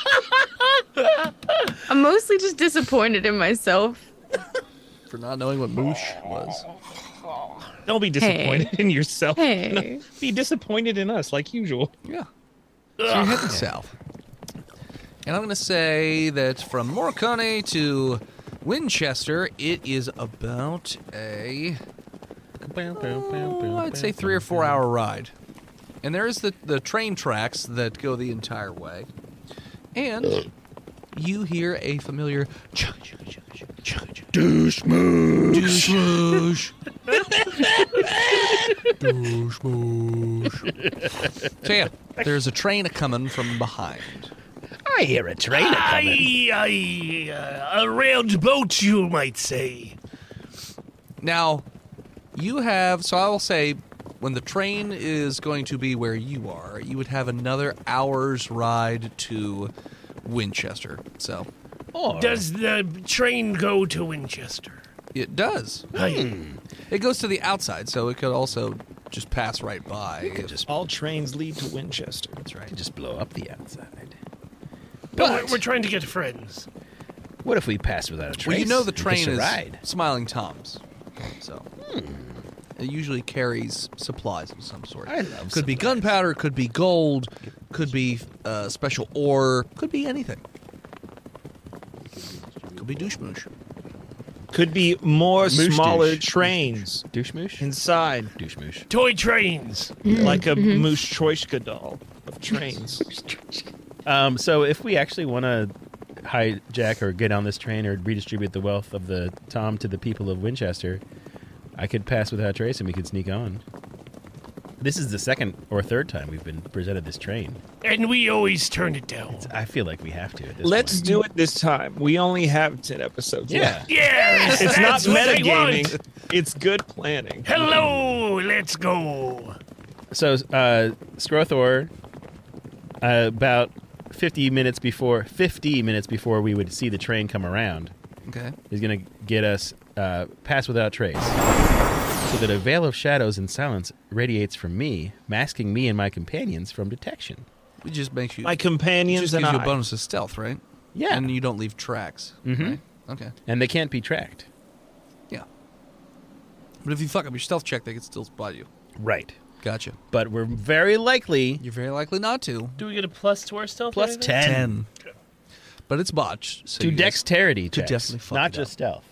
I'm mostly just disappointed in myself. For not knowing what moosh was. Don't be disappointed in yourself. Hey. Be disappointed in us, like usual. Yeah. So you're heading south. And I'm going to say that from Morricone to Winchester, it is about a, oh, I'd say three or four hour ride. And there is the, the train tracks that go the entire way. And you hear a familiar chug, chug, chug, chug, chug, chug. Douche moosh. Douche moosh. Douche moosh. So yeah, there's a train a-coming from behind. I hear a train a coming. Aye, aye, uh, a railed boat, you might say. Now, you have, so I will say, when the train is going to be where you are, you would have another hour's ride to Winchester. So, Or Does the train go to Winchester? it does. Aye. It goes to the outside, so it could also just pass right by. if- just All trains lead to Winchester. That's right. just blow up the outside. No, we're, But- we're trying to get friends. What if we pass without a trace? Well, you know the Just train a is ride. Smiling Tom's, so it usually carries supplies of some sort. I love Could be supplies. gunpowder, could be gold, could be uh, special ore, could be anything. Could be douche moosh. Could be more Moosh smaller douche. trains Douche moosh? inside, Douche moosh. Toy trains. like a Moose Troishka doll of trains. Um, so if we actually want to hijack or get on this train or redistribute the wealth of the Tom to the people of Winchester, I could pass without trace and we could sneak on. This is the second or third time we've been presented this train. And we always turn it down. I feel like we have to at this Let's point. do it this time. We only have ten episodes Yeah. left. Yes, It's not that's what I metagaming. want. It's good planning. Hello, let's go. So, uh, Skrothor, uh, about fifty minutes before, fifty minutes before we would see the train come around, Okay. is going to get us uh, pass without trace, so that a veil of shadows and silence radiates from me, masking me and my companions from detection. It just makes you. My It companions just and gives you I. a bonus of stealth, right? Yeah. And you don't leave tracks. Mhm. Right? Okay. And they can't be tracked. Yeah. But if you fuck up your stealth check, they can still spot you. Right. Gotcha. But we're very likely You're very likely not to. Do we get a plus to our stealth? plus or anything? ten, But it's botched. So to you guys- dexterity to checks, definitely fuck not it just up. stealth.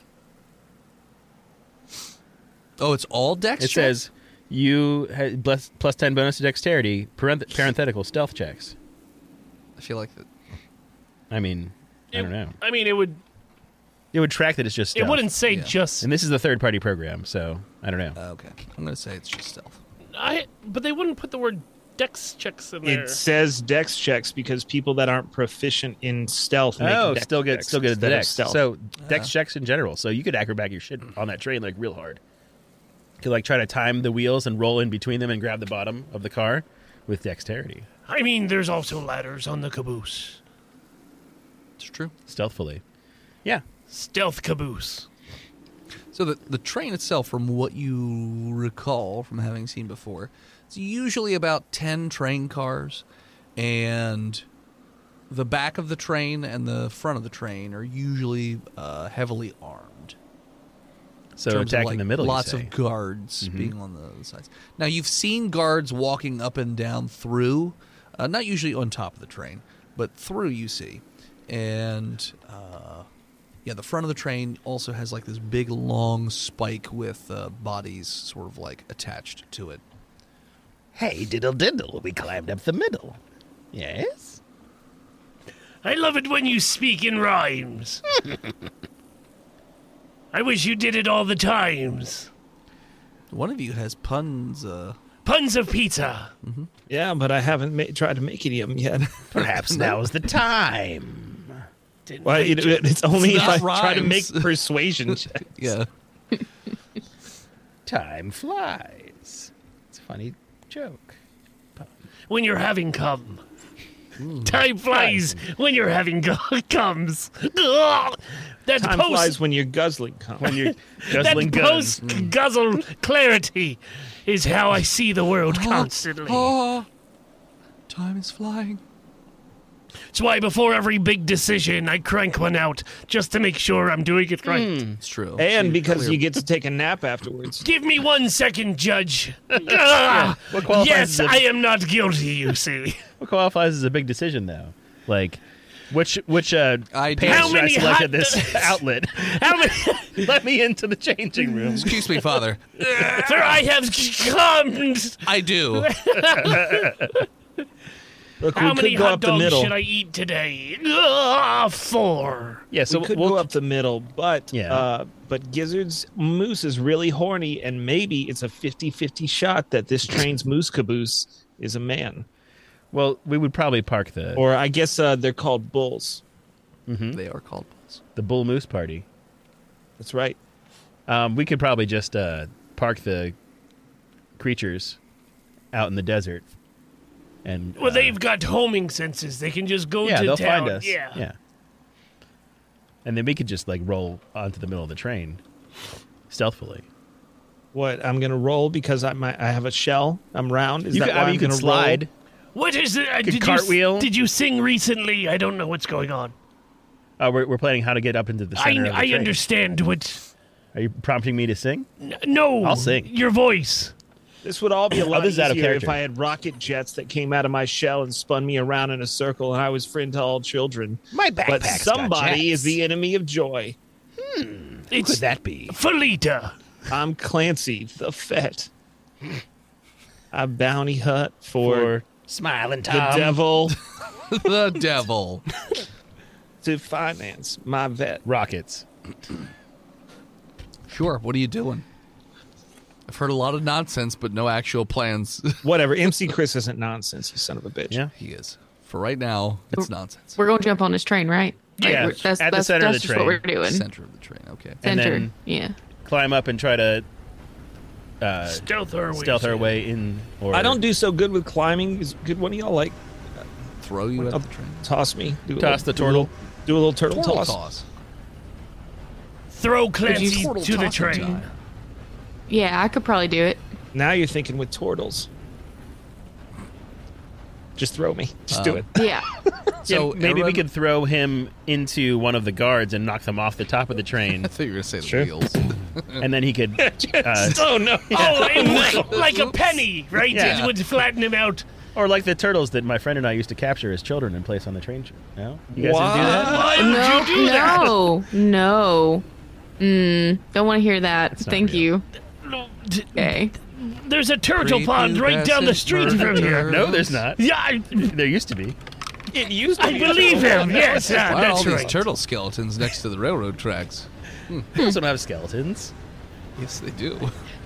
Oh, it's all dex It checks? says you ha- plus, plus ten bonus to dexterity, parenth- parenthetical stealth checks. I feel like that. I mean, I don't know. I mean, it would. It would track that it's just stealth. It wouldn't say Yeah. just. And this is a third party program, so I don't know. Uh, okay. I'm going to say it's just stealth. I. But they wouldn't put the word dex checks in there. It says dex checks because people that aren't proficient in stealth make Oh, dex still good, checks still good at the instead of dex. stealth. So dex checks in general. So you could acrobat your shit on that train like real hard. You could like try to time the wheels and roll in between them and grab the bottom of the car with dexterity, I mean, there's also ladders on the caboose. It's true. stealthfully. Yeah. Stealth caboose. So the, the train itself, from what you recall from having seen before, it's usually about ten train cars, and the back of the train and the front of the train are usually uh, heavily armed. So In terms of, attacking like, the middle. you Lots say. of guards Mhm. being on the sides. Now, you've seen guards walking up and down through, uh, not usually on top of the train, but through you see. And, uh, yeah, the front of the train also has like this big long spike with uh, bodies sort of like attached to it. Hey, diddle diddle, we climbed up the middle. Yes? I love it when you speak in rhymes. I wish you did it all the times. One of you has puns. Uh, Puns of pizza. yeah, but I haven't ma- tried to make any of them yet. Perhaps now is the time. Didn't well, I it, do- it's only It's if I not try to rhymes. make persuasion checks. yeah. Time flies. It's a funny joke. when you're having cum. Time flies when you're having gu- comes. Ugh. That Time post, flies when you're guzzling. Cum. When you're that guzzling guns. post guzzle clarity is how I see the world constantly. Oh, time is flying. That's why before every big decision, I crank one out just to make sure I'm doing it right. It's true. And because you get to take a nap afterwards. Give me one second, Judge. Ah, What qualifies yes, as a- I am not guilty, you see. What qualifies as a big decision, though? Like, Which which uh, I pants How should I many select hot at this outlet? How many? Let me into the changing room. Excuse me, Father. Sir, I have come. I do. Look, How we many could go hot up the dogs middle. should I eat today? Ugh, four. Yeah, so we could we'll, go up the middle, but Yeah. uh, but Gizzard's moose is really horny, and maybe it's a fifty-fifty shot that this train's moose caboose is a man. well, we would probably park the Or I guess uh, they're called bulls. Mhm. They are called bulls. the bull moose party. That's right. Um, we could probably just uh, park the creatures out in the desert, and Well, uh, they've got homing senses. They can just go yeah, to they'll town. find us. Yeah. yeah. And then we could just like roll onto the middle of the train, stealthily. What I'm gonna roll because I my, I have a shell. I'm round. Is You that could, why I mean, I'm you could gonna slide. What is it? Uh, Could did cartwheel. You, did you sing recently? I don't know what's going on. Uh, we're we're planning how to get up into the I, center of the I train. understand what. Are you prompting me to sing? N- no, I'll sing. Your voice. This would all be a Oh, lot this is out of easier if character. I had rocket jets that came out of my shell and spun me around in a circle, and I was friend to all children. My But backpack's got somebody jets. is the enemy of joy. Who It's could that be? Felita. I'm Clancy, the Fett. I bounty hunt for, For Smiling the Tom. devil The devil. to finance my vet. Rockets. Sure. What are you doing? I've heard a lot of nonsense, but no actual plans. Whatever. M C Chris isn't nonsense, you son of a bitch. Yeah. He is. For right now, it's nonsense. We're going to jump on this train, right? Like, Yeah, we're- that's at the that's, center of that's the just what we're train. doing. Center of the train. Okay. And Center. then- Yeah. Climb up and try to uh, Stealth our way. stealth our way in. Or I don't do so good with climbing. Is good one of y'all like Throw you at I'll the train. toss me? Do a Toss little- the turtle. Do a little turtle, Turtle toss. toss. Throw Clancy Turtle to the toss train. time. Yeah, I could probably do it. Now you're thinking with turtles. Just throw me. Just Uh, do it. Yeah. So yeah, maybe we everyone- could throw him into one of the guards and knock them off the top of the train, I thought you were going to say the Sure. wheels. and then he could. Uh, oh no! Oh, and like a penny, right? Yeah. It would flatten him out. or like the turtles that my friend and I used to capture as children and place on the train. No, you guys didn't do that. Why would No, you do that? no, no. Mm, don't want to hear that. That's not Thank real. you. No, d- Okay. There's a turtle Creepy pond right down the bastard street from murder here. No, there's not. Yeah, I, There used to be. It used to I be believe him. Yes, yeah, Why are all that's these right. turtle skeletons next to the railroad tracks? They also don't have skeletons. Yes, they do.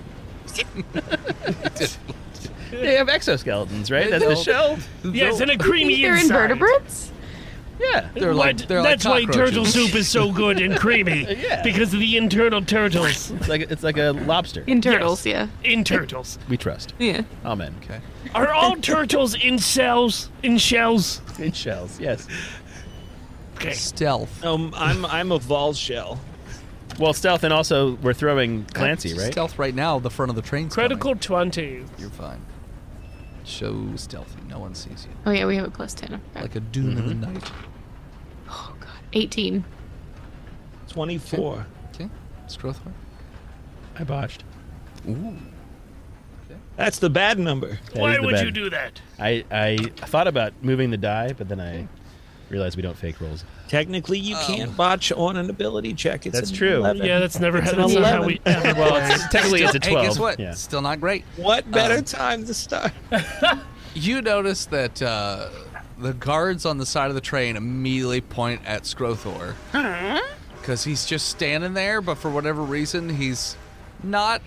They have exoskeletons, right? They That's the don't. shell. Yes, and a creamy They're inside. invertebrates? Yeah. They're like What? they're like That's why cockroaches. turtle soup is so good and creamy. Yeah. Because of the internal turtles. It's like it's like a lobster. In turtles, Yes. In turtles. We trust. yeah. Amen. Okay. Are all turtles in cells? In shells? In shells, yes. Okay. Stealth. Um, I'm I'm a Vol shell. Well, stealth, and also we're throwing Clancy, right? Stealth right now. The front of the train's Critical twenty. coming. You're fine. Show stealthy. No one sees you. Oh, yeah, we have a plus ten. I forgot. Like a dune in the Mm-hmm. night. Oh, God. eighteen. Twenty-four. Okay. Scrothor. I botched. Ooh. That's the bad number. That Why is the would bad- you do that? I, I thought about moving the die, but then I realized we don't fake rolls. Technically, you can't botch on an ability check. It's That's an true. eleven. Yeah, that's never It's had. an That's not how eleven. we ever. Well, it's, technically it's a Hey, twelve. guess what? Yeah. Still not great. What better Um, time to start? You notice that uh, the guards on the side of the train immediately point at Scrothor. Because he's just standing there, but for whatever reason, he's not.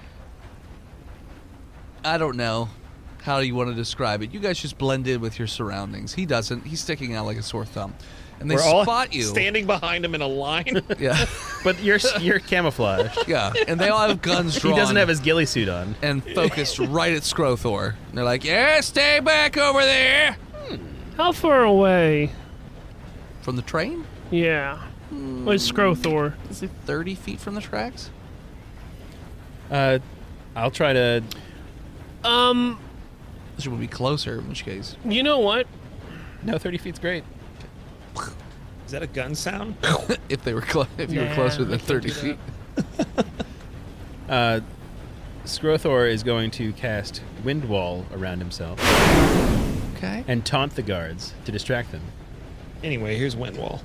I don't know how you want to describe it. You guys just blend in with your surroundings. He doesn't. He's sticking out like a sore thumb. And they We're all spot you. standing behind him in a line. Yeah. But you're you're camouflaged. Yeah. And they all have guns He drawn. doesn't have his ghillie suit on. and focused right at Scrothor. And they're like, yeah, stay back over there. How far away? From the train? Yeah. Where's Scrothor? Is it thirty feet from the tracks? Uh, I'll try to. Um, This would be closer, in which case. you know what? No, thirty feet's great. Is that a gun sound? If they were clo- if you were Nah, closer I than can't thirty do feet. Uh, Scrothor is going to cast Wind Wall around himself Okay. and taunt the guards to distract them. Anyway, here's Windwall.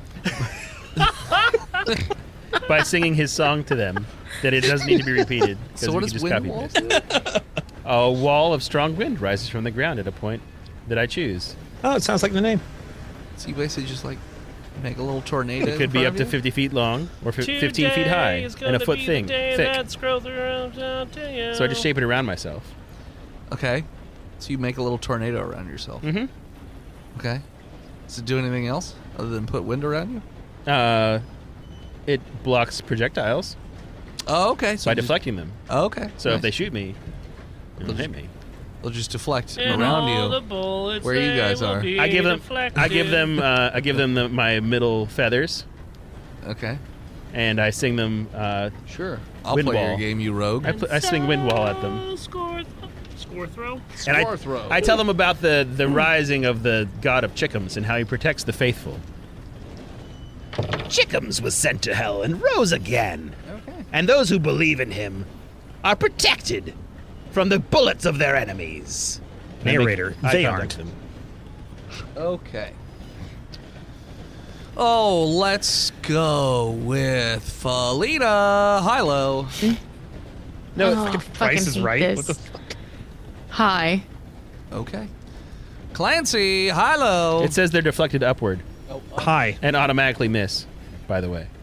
By singing his song to them, that it doesn't need to be repeated. So what we does can just Windwall copy-paste. A wall of strong wind rises from the ground at a point that I choose. Oh, it sounds like the name. So you basically just like make a little tornado. It could be up to fifty feet long or fi- fifteen feet high and a foot thing, thick. So I just shape it around myself. Okay. So you make a little tornado around yourself. Mm-hmm. Okay. Does it do anything else other than put wind around you? Uh, it blocks projectiles. Oh, okay. So by just- deflecting them. Oh, okay. So Nice. if they shoot me, it'll hit me. They'll just deflect And around all you. the bullets where you they guys will are. be I give them. deflected. I give them. Uh, I give them the, my middle feathers. Okay. And I sing them. Uh, sure. I'll wind play your wall. game, you rogue. I, put, I sing wind wall at them. Score, score throw. And I, Score throw. I tell them about the, the rising of the god of Chickums and how he protects the faithful. Chickums was sent to hell and rose again. Okay. And those who believe in him are protected from the bullets of their enemies. Narrator, I they contact aren't. them. Okay. Oh, let's go with Felina Hilo. No, Oh, fucking fucking Price is hate Right. this. What the fuck? Hi. Okay. Clancy Hilo. It says they're deflected upward Hi. and automatically miss, by the way.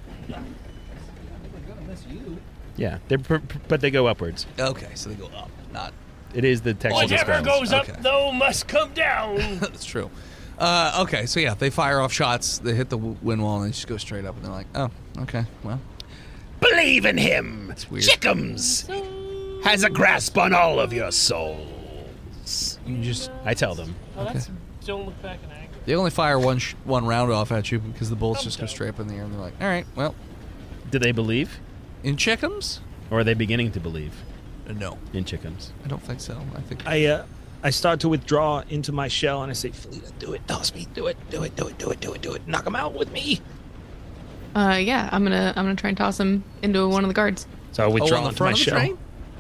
Yeah, they're pr- pr- but they go upwards. Okay, so they go up, not. It is the text. Whatever goes up, Okay. though, must come down. That's true. Uh, okay, so yeah, they fire off shots. They hit the w- wind wall and they just go straight up. And they're like, "Oh, okay, well, Believe in him. That's weird. Chickums has a grasp on all of your souls. you just." I tell them. Oh, that's, don't look back and anger. They only fire one sh- one round off at you because the bullets just go straight up in the air. And they're like, "All right, well, Do they believe, in Chickums? or are they beginning to believe Uh, no, in Chickums? I don't think so. I think I uh, I start to withdraw into my shell and I say, Felina, do it, toss me, do it, do it, do it, do it, do it, do it, knock him out with me. Uh, yeah, I'm gonna I'm gonna try and toss him into one of the guards. So I oh, withdraw on the into my front of the shell. train.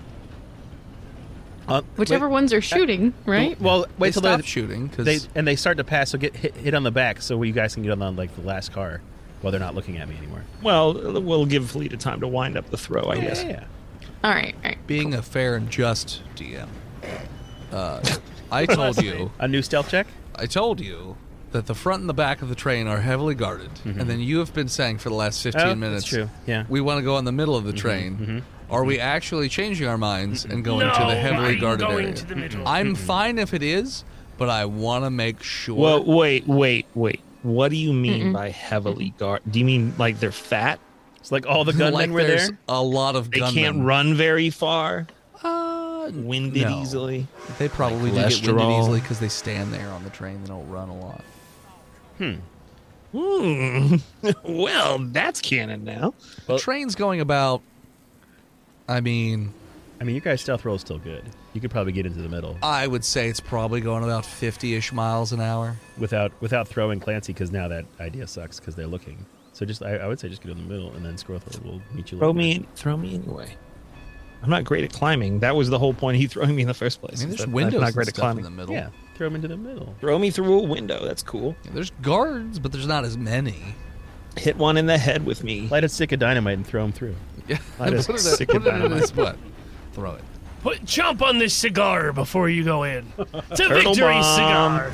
Uh, Whichever wait, ones are shooting, right? Well, wait They till stop they shooting they because and they start to pass. So get hit, hit on the back, so you guys can get on the, like the last car while they're not looking at me anymore. Well, we'll give Felina time to wind up the throw, I guess. Yeah, yeah. All right, all right. being a fair and just D M, uh, I told you. A new stealth check. I told you that the front and the back of the train are heavily guarded, and then you have been saying for the last fifteen Oh, that's minutes, true. Yeah. we want to go in the middle of the train. mhm. Are we actually changing our minds and going to No, the heavily I'm guarded going area? to the middle. I'm fine if it is, but I want to make sure. Well, wait, wait, wait. What do you mean by heavily guard? Do you mean like they're fat? It's like all the gunmen like were there's there. a lot of They gunmen. can't run very far? Uh, Winded no. easily? They probably do Like get winded cholesterol. easily because they stand there on the train. They don't run a lot. Hmm. Well, that's canon now. The train's going about. I mean, I mean, your guys' stealth roll is still good. You could probably get into the middle I would say it's probably going about fifty-ish miles an hour. without without throwing Clancy, because now that idea sucks because they're looking. So just I, I would say just get in the middle, and then Squirtle will meet you. Throw later. me, throw me anyway. I'm not great at climbing. That was the whole point of he throwing me in the first place. I mean, is there's that windows I'm not and great at stuff in climbing. the middle. Yeah, throw him into the middle. Throw me through a window. That's cool. Yeah, there's guards, but there's not as many. Hit one in the head with me. Light a stick of dynamite and throw him through. Yeah, I just put it, stick put it it in dynamite. his butt. Throw it. Put jump on this cigar before you go in. It's a Turtle victory bomb. cigar.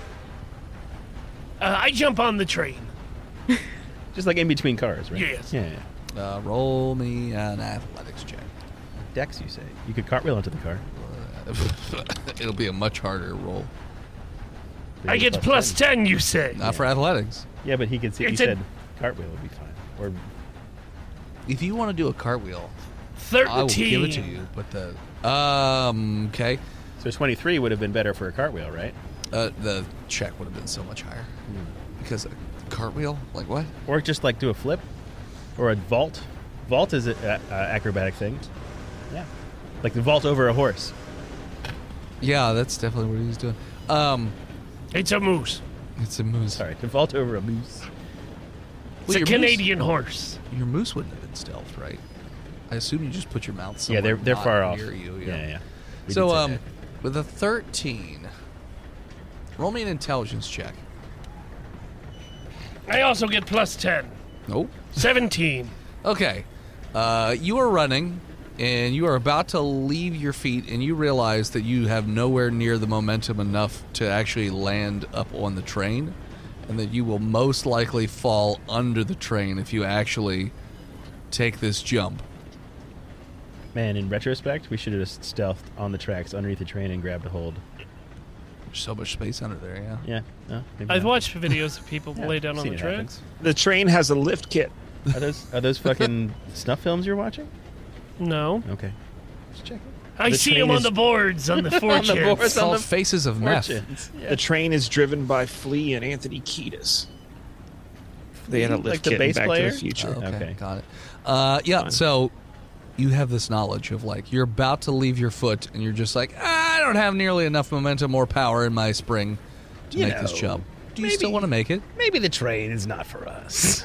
Uh, I jump on the train. Just like in between cars, right? Yes. Yeah. yeah. Uh, roll me an athletics check. Dex, you say? You could cartwheel into the car. It'll be a much harder roll. I get plus ten, you say. Not for athletics. Yeah, but he could see. You It's a- said cartwheel would be fine. Or If you want to do a cartwheel, Thirteen. I will give it to you. But the um, okay, so twenty-three would have been better for a cartwheel, right? uh, the check would have been so much higher because a cartwheel, like what? Or just like do a flip, or a vault. Vault is an uh, acrobatic thing. Yeah, like the vault over a horse. Yeah, that's definitely what he's doing. Um, It's a moose. it's a moose. Sorry, to vault over a moose. It's Well, a your Canadian horse. Moose, your moose wouldn't have been stealth, right? I assume you just put your mouth Yeah, somewhere. they're they're not far off. near you. Yeah, Yeah. yeah. yeah. We So did say um, that. with a thirteen, roll me an intelligence check. I also get plus ten. Nope. seventeen. Okay. Uh, you are running, and you are about to leave your feet, and you realize that you have nowhere near the momentum enough to actually land up on the train, and that you will most likely fall under the train if you actually take this jump. Man, in retrospect, we should have just stealthed on the tracks underneath the train and grabbed a hold. There's so much space under there, yeah. Yeah. No, maybe I've not. watched videos of people Yeah, lay down on seen the it tracks. The train has a lift kit. Are those are those fucking snuff films you're watching? No. Okay. Just checking. I The see train them on is- the boards on the fortunes. On the boards. It's on called the Faces of Meth. Fortunes. Yeah. The train is driven by Flea and Anthony Kiedis. They had a lift Like the kit in bass Back player? to the Future. Oh, okay, Okay. got it. Uh, yeah, Fine. so you have this knowledge of, like, you're about to leave your foot, and you're just like, ah, I don't have nearly enough momentum or power in my spring to You make this know, jump. Do you maybe- still want to make it? Maybe the train is not for us.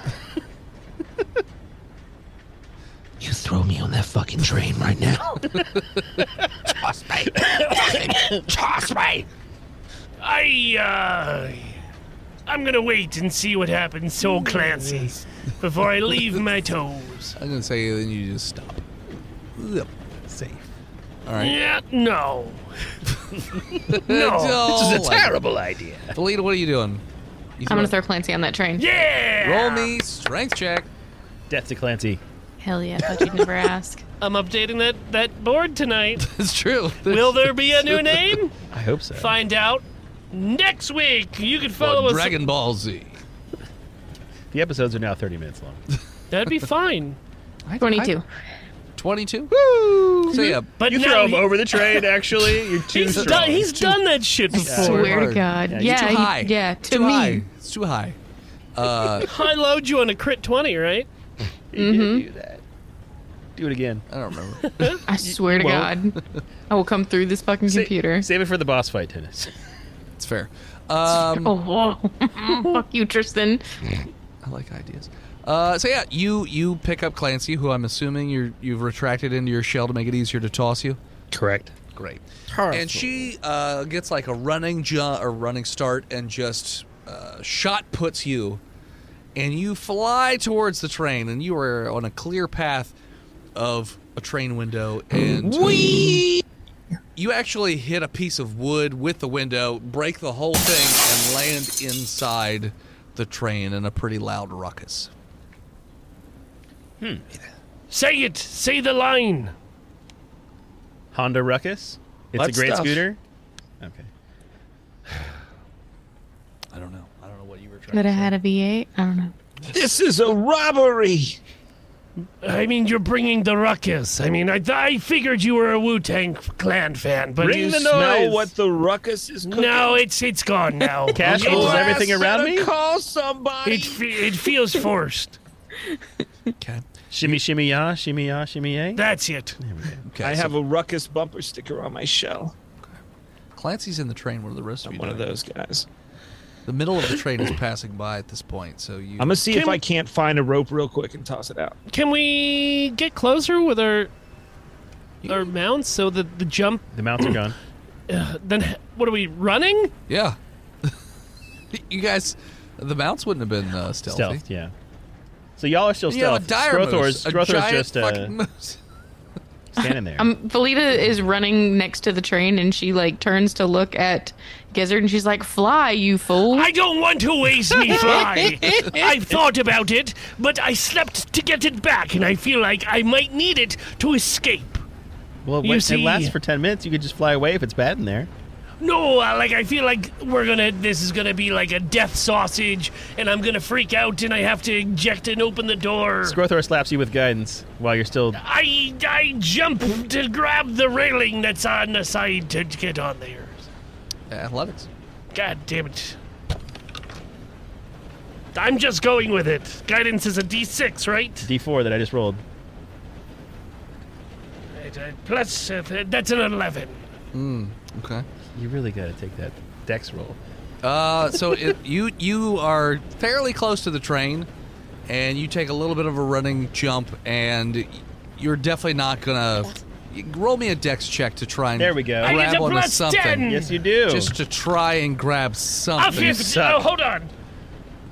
You throw me on that fucking train right now. Toss me. Toss me. I, uh... I'm gonna wait and see what happens to old Clancy before I leave my toes. I'm going to say then you just stop. Yep. Safe. All right. Yeah, no. No. This is a terrible idea. Felita, what are you doing? You I'm gonna throw Clancy on that train. Yeah! Roll me strength check. Death to Clancy. Hell yeah! I thought you'd never ask. I'm updating that, that board tonight. It's true. Will there be a new name? I hope so. Find out next week. You can follow Well, us. Dragon Ball Z. The episodes are now thirty minutes long. That'd be fine. Twenty-two. twenty-two? Woo! So yeah, But You now throw him he- over the train, actually. You're too he's strong. done, he's done that shit before. Swear hard. to God. Yeah, Yeah, you're too he- high. yeah. To too me. high. It's too high. Uh, I load you on a crit twenty, right? You did do that. Do it again. I don't remember. I swear to won't. God, I will come through this fucking Sa- computer. Save it for the boss fight, Dennis. It's fair. Um, Oh, whoa. Fuck you, Tristan. I like ideas. Uh, so yeah, you you pick up Clancy, who I'm assuming you you've retracted into your shell to make it easier to toss you. Correct. Great. And she uh, gets like a running jump or running start and just uh, shot puts you, and you fly towards the train, and you are on a clear path of a train window, and Whee! You actually hit a piece of wood with the window, break the whole thing, and land inside the train in a pretty loud ruckus. Hmm. Say it. Say the line. Honda Ruckus. It's What a great stuff? scooter. Okay. I don't know. I don't know what you were trying That to I say. had a V eight. I don't know. This is a robbery. I mean, you're bringing the ruckus. I mean, I, I figured you were a Wu-Tang Clan fan, but Bring you the smell what the ruckus is cooking. No, it's it's gone now. Cash It- rolls everything around Better me? Call somebody. It, fe- it feels forced. Okay. Shimmy, shimmy, ya, shimmy, ya, shimmy, yay. That's it. Okay. I so have a ruckus bumper sticker on my shell. Clancy's in the train. What are the rest of I'm you one of doing? those guys. The middle of the train is passing by at this point, so you. I'm gonna see Can if we- I can't find a rope real quick and toss it out. Can we get closer with our our mounts so that the jump? The mounts are gone. Uh, then h- what are we running? Yeah. You guys, the mounts wouldn't have been uh, stealthy. Stealth, yeah. So y'all are still You have a stealth. dire moose, Scrothor's, a Scrothor's giant just uh, fucking moose. standing there. Um, Felita is running next to the train, and she like turns to look at Gizzard, and she's like, "Fly, you fool!" I don't want to waste me fly. I've thought about it, but I slept to get it back, and I feel like I might need it to escape. well, you when see- it lasts for ten minutes. You could just fly away if it's bad in there. No, uh, like I feel like we're gonna. This is gonna be like a death sausage, and I'm gonna freak out, and I have to eject and open the door. Scrothor slaps you with guidance while you're still. I I jump to grab the railing that's on the side to get on there. Athletics. God damn it! I'm just going with it. Guidance is a D six, right? D four that I just rolled. Right, uh, plus, uh, th- that's an eleven. Mm, okay. You really got to take that dex roll. Uh, so it, you you are fairly close to the train, and you take a little bit of a running jump, and you're definitely not gonna roll me a dex check to try and There we go. I grab get a onto plus something. ten. Yes, you do. Just to try and grab A something. fifty. suck. Oh, hold on.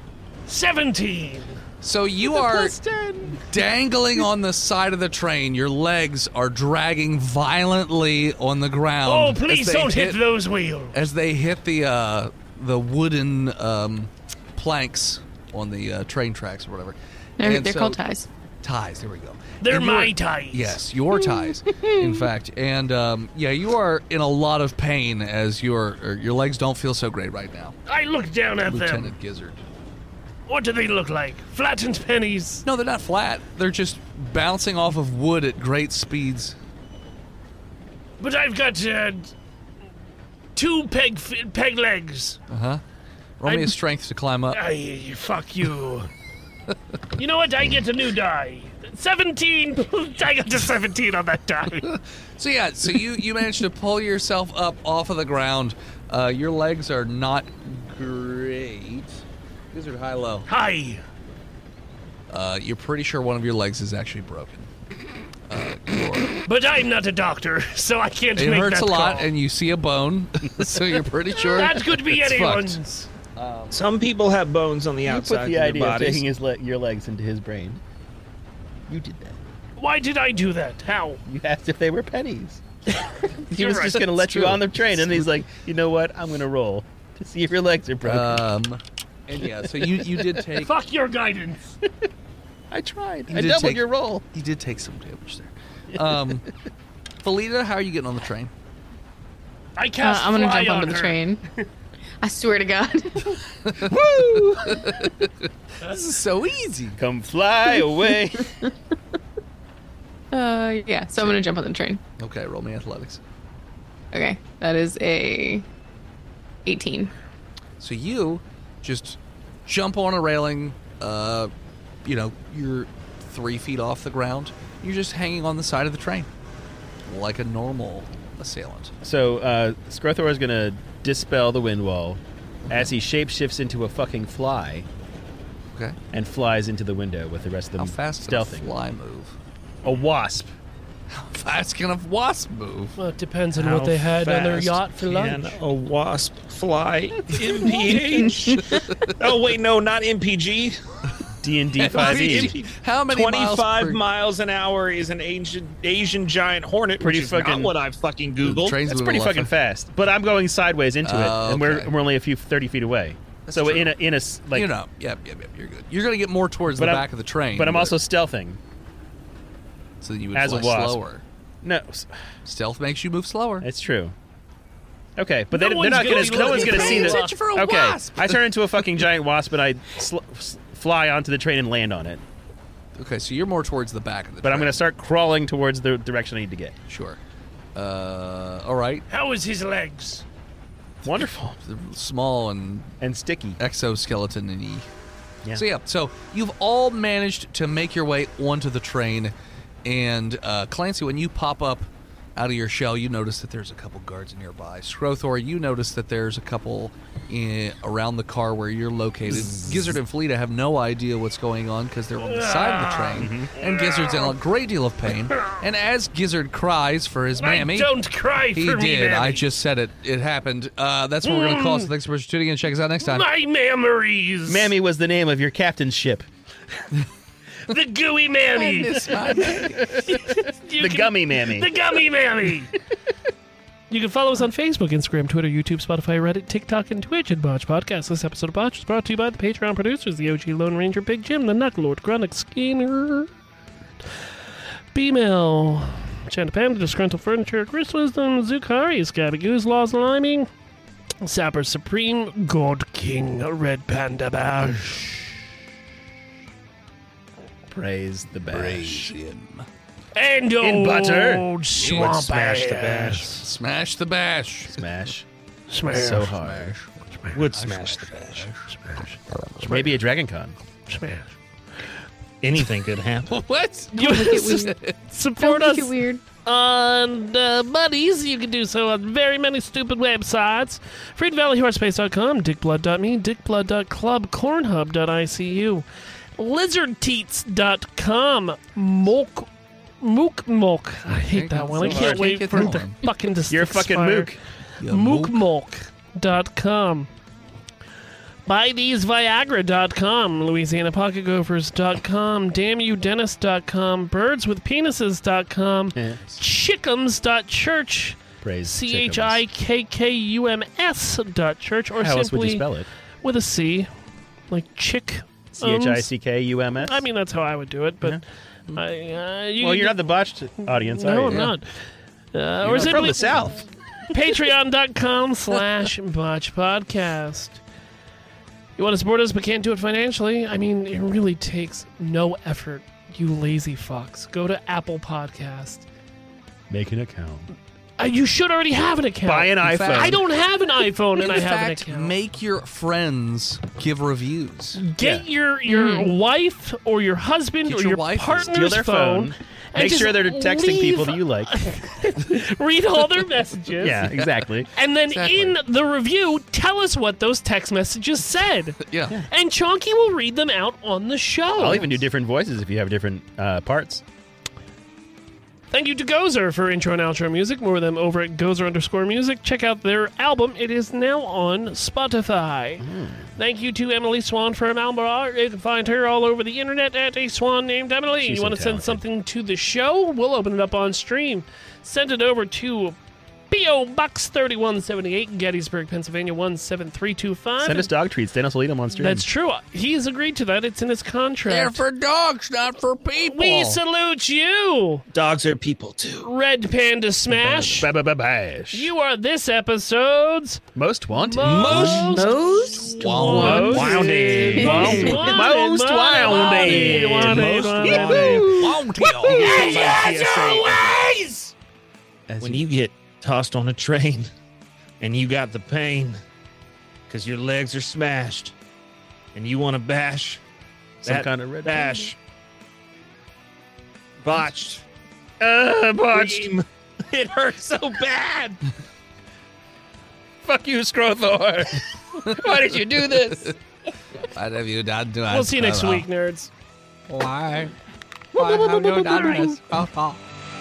seventeen. So you are dangling on the side of the train. Your legs are dragging violently on the ground. Oh, as please they don't hit those wheels. As they hit the uh, the wooden um, planks on the uh, train tracks or whatever. They're, And they're so- called ties. Ties, there we go. They're And you're- my ties. Yes, your ties, in fact. And um, yeah, you are in a lot of pain as your or your legs don't feel so great right now. I look down at them. Lieutenant Gizzard. What do they look like? Flattened pennies? No, they're not flat. They're just bouncing off of wood at great speeds. But I've got uh, two peg f- peg legs. Uh huh. Roll me a I'm- strength to climb up. Ay, fuck you. You know what? I get a new die. seventeen. I got to seventeen on that die. So yeah, so you you managed to pull yourself up off of the ground. Uh, your legs are not great. Gizzard, high low. Hi. Uh, you're pretty sure one of your legs is actually broken. Uh, your- But I'm not a doctor, so I can't it make hurts that a lot, call. and you see a bone, so you're pretty sure That could be it's anyone's. fucked. Some people have bones on the You outside put the of their idea of bodies. taking his le- your legs into his brain. You did that. Why did I do that? How? You asked if they were pennies. he You're was right. just going to let It's you true. on the train, and he's like, you know what? I'm going to roll to see if your legs are broken. Um, and yeah, so you you did take Fuck your guidance. I tried. you I did doubled take- your roll. you did take some damage there. Um, Felita, how are you getting on the train? I Uh, cast I'm gonna fly jump on onto the her. train. I swear to God. Woo! This is so easy. Come fly away. Uh, yeah. So I'm gonna jump on the train. Okay, roll me athletics. Okay, that is a eighteen. So you just jump on a railing. Uh, you know, you're three feet off the ground. You're just hanging on the side of the train, like a normal assailant. So uh, Skrothor is going to dispel the wind wall as he shapeshifts into a fucking fly Okay. and flies into the window with the rest of them How fast can a stealthing. fly move? A wasp. How fast can a wasp move? Well, it depends on How what they had on their fast yacht for can lunch. a wasp fly M P H? Oh wait, no, not M P G. D and D five E. How many miles Twenty-five per- miles an hour is an Asian Asian giant hornet. Pretty which is fucking- not what I fucking The googled. train's That's moving pretty a lot fucking faster. fast. But I'm going sideways into Oh, it, and we're okay. we're only a few thirty feet away. That's so true. in a in a s- like, you know, yep, yep, yep. You're good. You're gonna get more towards But the I'm- back of the train. but I'm also stealthing. so that you would as a fly wasp. slower. No, s- Stealth makes you move slower. it's true. Okay, but No they, they're one's not gonna gonna. be No one's looking gonna at see me. the. Attention for a Okay, wasp. I turn into a fucking giant wasp and I sl- s- fly onto the train and land on it. Okay, so you're more towards the back of the But train. I'm gonna start crawling towards the direction I need to get. Sure. Uh, all right. How is his legs? Wonderful Small and and sticky. exoskeleton and e. Yeah. So yeah, so you've all managed to make your way onto the train, and uh, Clancy, when you pop up out of your shell, you notice that there's a couple guards nearby. Skrothor, you notice that there's a couple in, around the car where you're located. Gizzard and Felita have no idea what's going on because they're on the side of the train, and Gizzard's in a great deal of pain. And as Gizzard cries for his mammy, I don't cry he for me, did. I mammy. just said it. It happened. Uh, that's what we're going to call. So thanks for tuning in. Check us out next time. My memories. Mammy was the name of your captain's ship. The gooey mammy. The gummy mammy. The gummy mammy. You can follow us on Facebook, Instagram, Twitter, YouTube, Spotify, Reddit, TikTok, and Twitch at Botch Podcast. This episode of Botch is brought to you by the Patreon producers, the O G Lone Ranger, Big Jim, the Knucklord, Grunnick, Skinner, B-Mail, Chanda Panda, Disgruntled Furniture, Chris Wisdom, Zukari, Scabby Goose, Laws Liming, Sapper Supreme, God King, Red Panda Bash. Praise the bash. him. And In old butter. Swamp Smash the Ass. bash. Smash the bash. Smash. Smash. So hard. Would smash the bash. Maybe a Dragon Con. Smash. Anything could happen. What? You Make it weird. support Don't us make it weird. on uh, Buddies. You can do so on very many stupid websites. Freedom Valley Horse Space dot com, dickblood dot me, dickblood dot club, cornhub dot I C U, lizard teats dot com, mook, mook mook. I hate that one. I so can't hard. wait Can't for get it to that one. fucking just You're a fucking expire. mook. You mook mook dot com. buy these viagra dot com, louisiana pocket gophers dot com, damn you dentist dot com, birds with penises dot com, Yes. chickums dot church, Praise C H I K K U M S dot church, or How else would you simply spell it? with a C, like chick. C H I C K U M S? I mean, that's how I would do it, but I, uh, you Well, could you're do- not the botched audience, are No, you? I'm not. Uh, You're or not simply from the South. Patreon.com slash Botch Podcast. You want to support us but can't do it financially? I mean, it really takes no effort, you lazy fucks. Go to Apple Podcast. Make an account. Uh, you should already have an account. Buy an In iPhone. fact- I don't have an iPhone and In I have an fact, account. make your friends give reviews. Get your your wife or your husband Get or your your, wife to partner's Steal their phone. and Make just sure they're texting leave- people that you like. Read all their messages. Yeah, exactly. And then Exactly. in the review, tell us what those text messages said. Yeah. And Chonky will read them out on the show. I'll even do different voices if you have different uh, parts. Thank you to Gozer for intro and outro music. More of them over at Gozer underscore music. Check out their album. It is now on Spotify. Mm. Thank you to Emily Swan for her album art. You can find her all over the internet at a swan named Emily. She's you so want to send talented. something to the show? We'll open it up on stream. Send it over to P O Box thirty-one seventy-eight, Gettysburg, Pennsylvania one seven three two five. Send us dog treats. Thanos will eat them on stream. That's true. He's agreed to that. It's in his contract. They're for dogs, not for people. We salute you, Dogs are people too. Red Panda Smash. Ba-ba-ba-bash. You are this episode's Most wanted. most, Most Most wanted. wanted. Most wanted. Most wanted. Wanted. Most wanted. As When you- you get tossed on a train and you got the pain because your legs are smashed and you want to bash Some that kind of red bash botched Uh, botched. cream. It hurts so bad. Fuck you, Scrothor. Why did you do this? Why have you done to us? We'll see you next Hello? week, nerds. Why? Why have you done this? Oh, oh.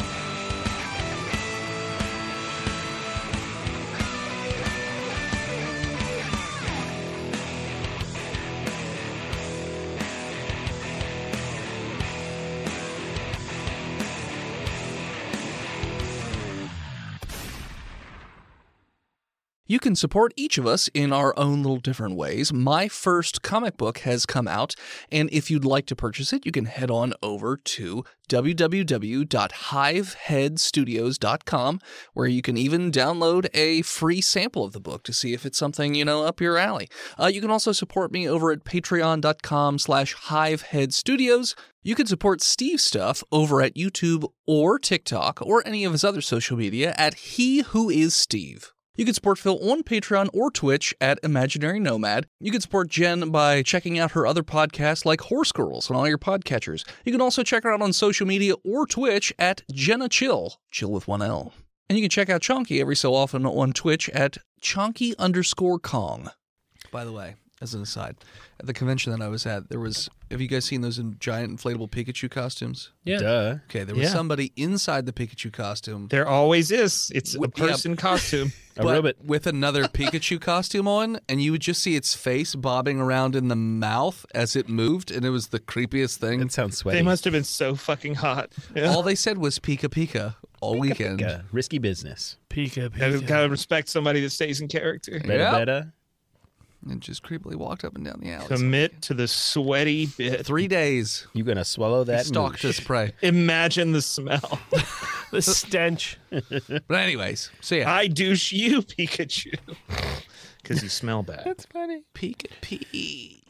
You can support each of us in our own little different ways. My first comic book has come out, and if you'd like to purchase it, you can head on over to w w w dot hive head studios dot com, where you can even download a free sample of the book to see if it's something, you know, up your alley. Uh, you can also support me over at patreon dot com slash hiveheadstudios. You can support Steve's stuff over at YouTube or TikTok or any of his other social media at He Who Is Steve. You can support Phil on Patreon or Twitch at Imaginary Nomad. You can support Jen by checking out her other podcasts like Horse Girls on all your podcatchers. You can also check her out on social media or Twitch at Jenna Chill, chill with one L. And you can check out Chonky every so often on Twitch at Chonky underscore Kong. By the way, as an aside, at the convention that I was at, there was, have you guys seen those in giant inflatable Pikachu costumes? Yeah. Duh. Okay, there was Yeah. somebody inside the Pikachu costume. There always is. It's a Wh- yeah. person costume. A but robot. with another Pikachu costume on, and you would just see its face bobbing around in the mouth as it moved, and it was the creepiest thing. That sounds sweaty. They must have been so fucking hot. Yeah. All they said was Pika Pika all weekend. Pika. Risky business. Pika, Gotta, Pika. gotta respect somebody that stays in character. Better, Yep. better. And just creepily walked up and down the alley. Commit to the sweaty bit. Three days. You gonna swallow He that? stalked moosh. his prey. Imagine the smell. The stench. But anyways, so yeah. I douche you, Pikachu. Because you smell bad. That's funny. Pika Pika.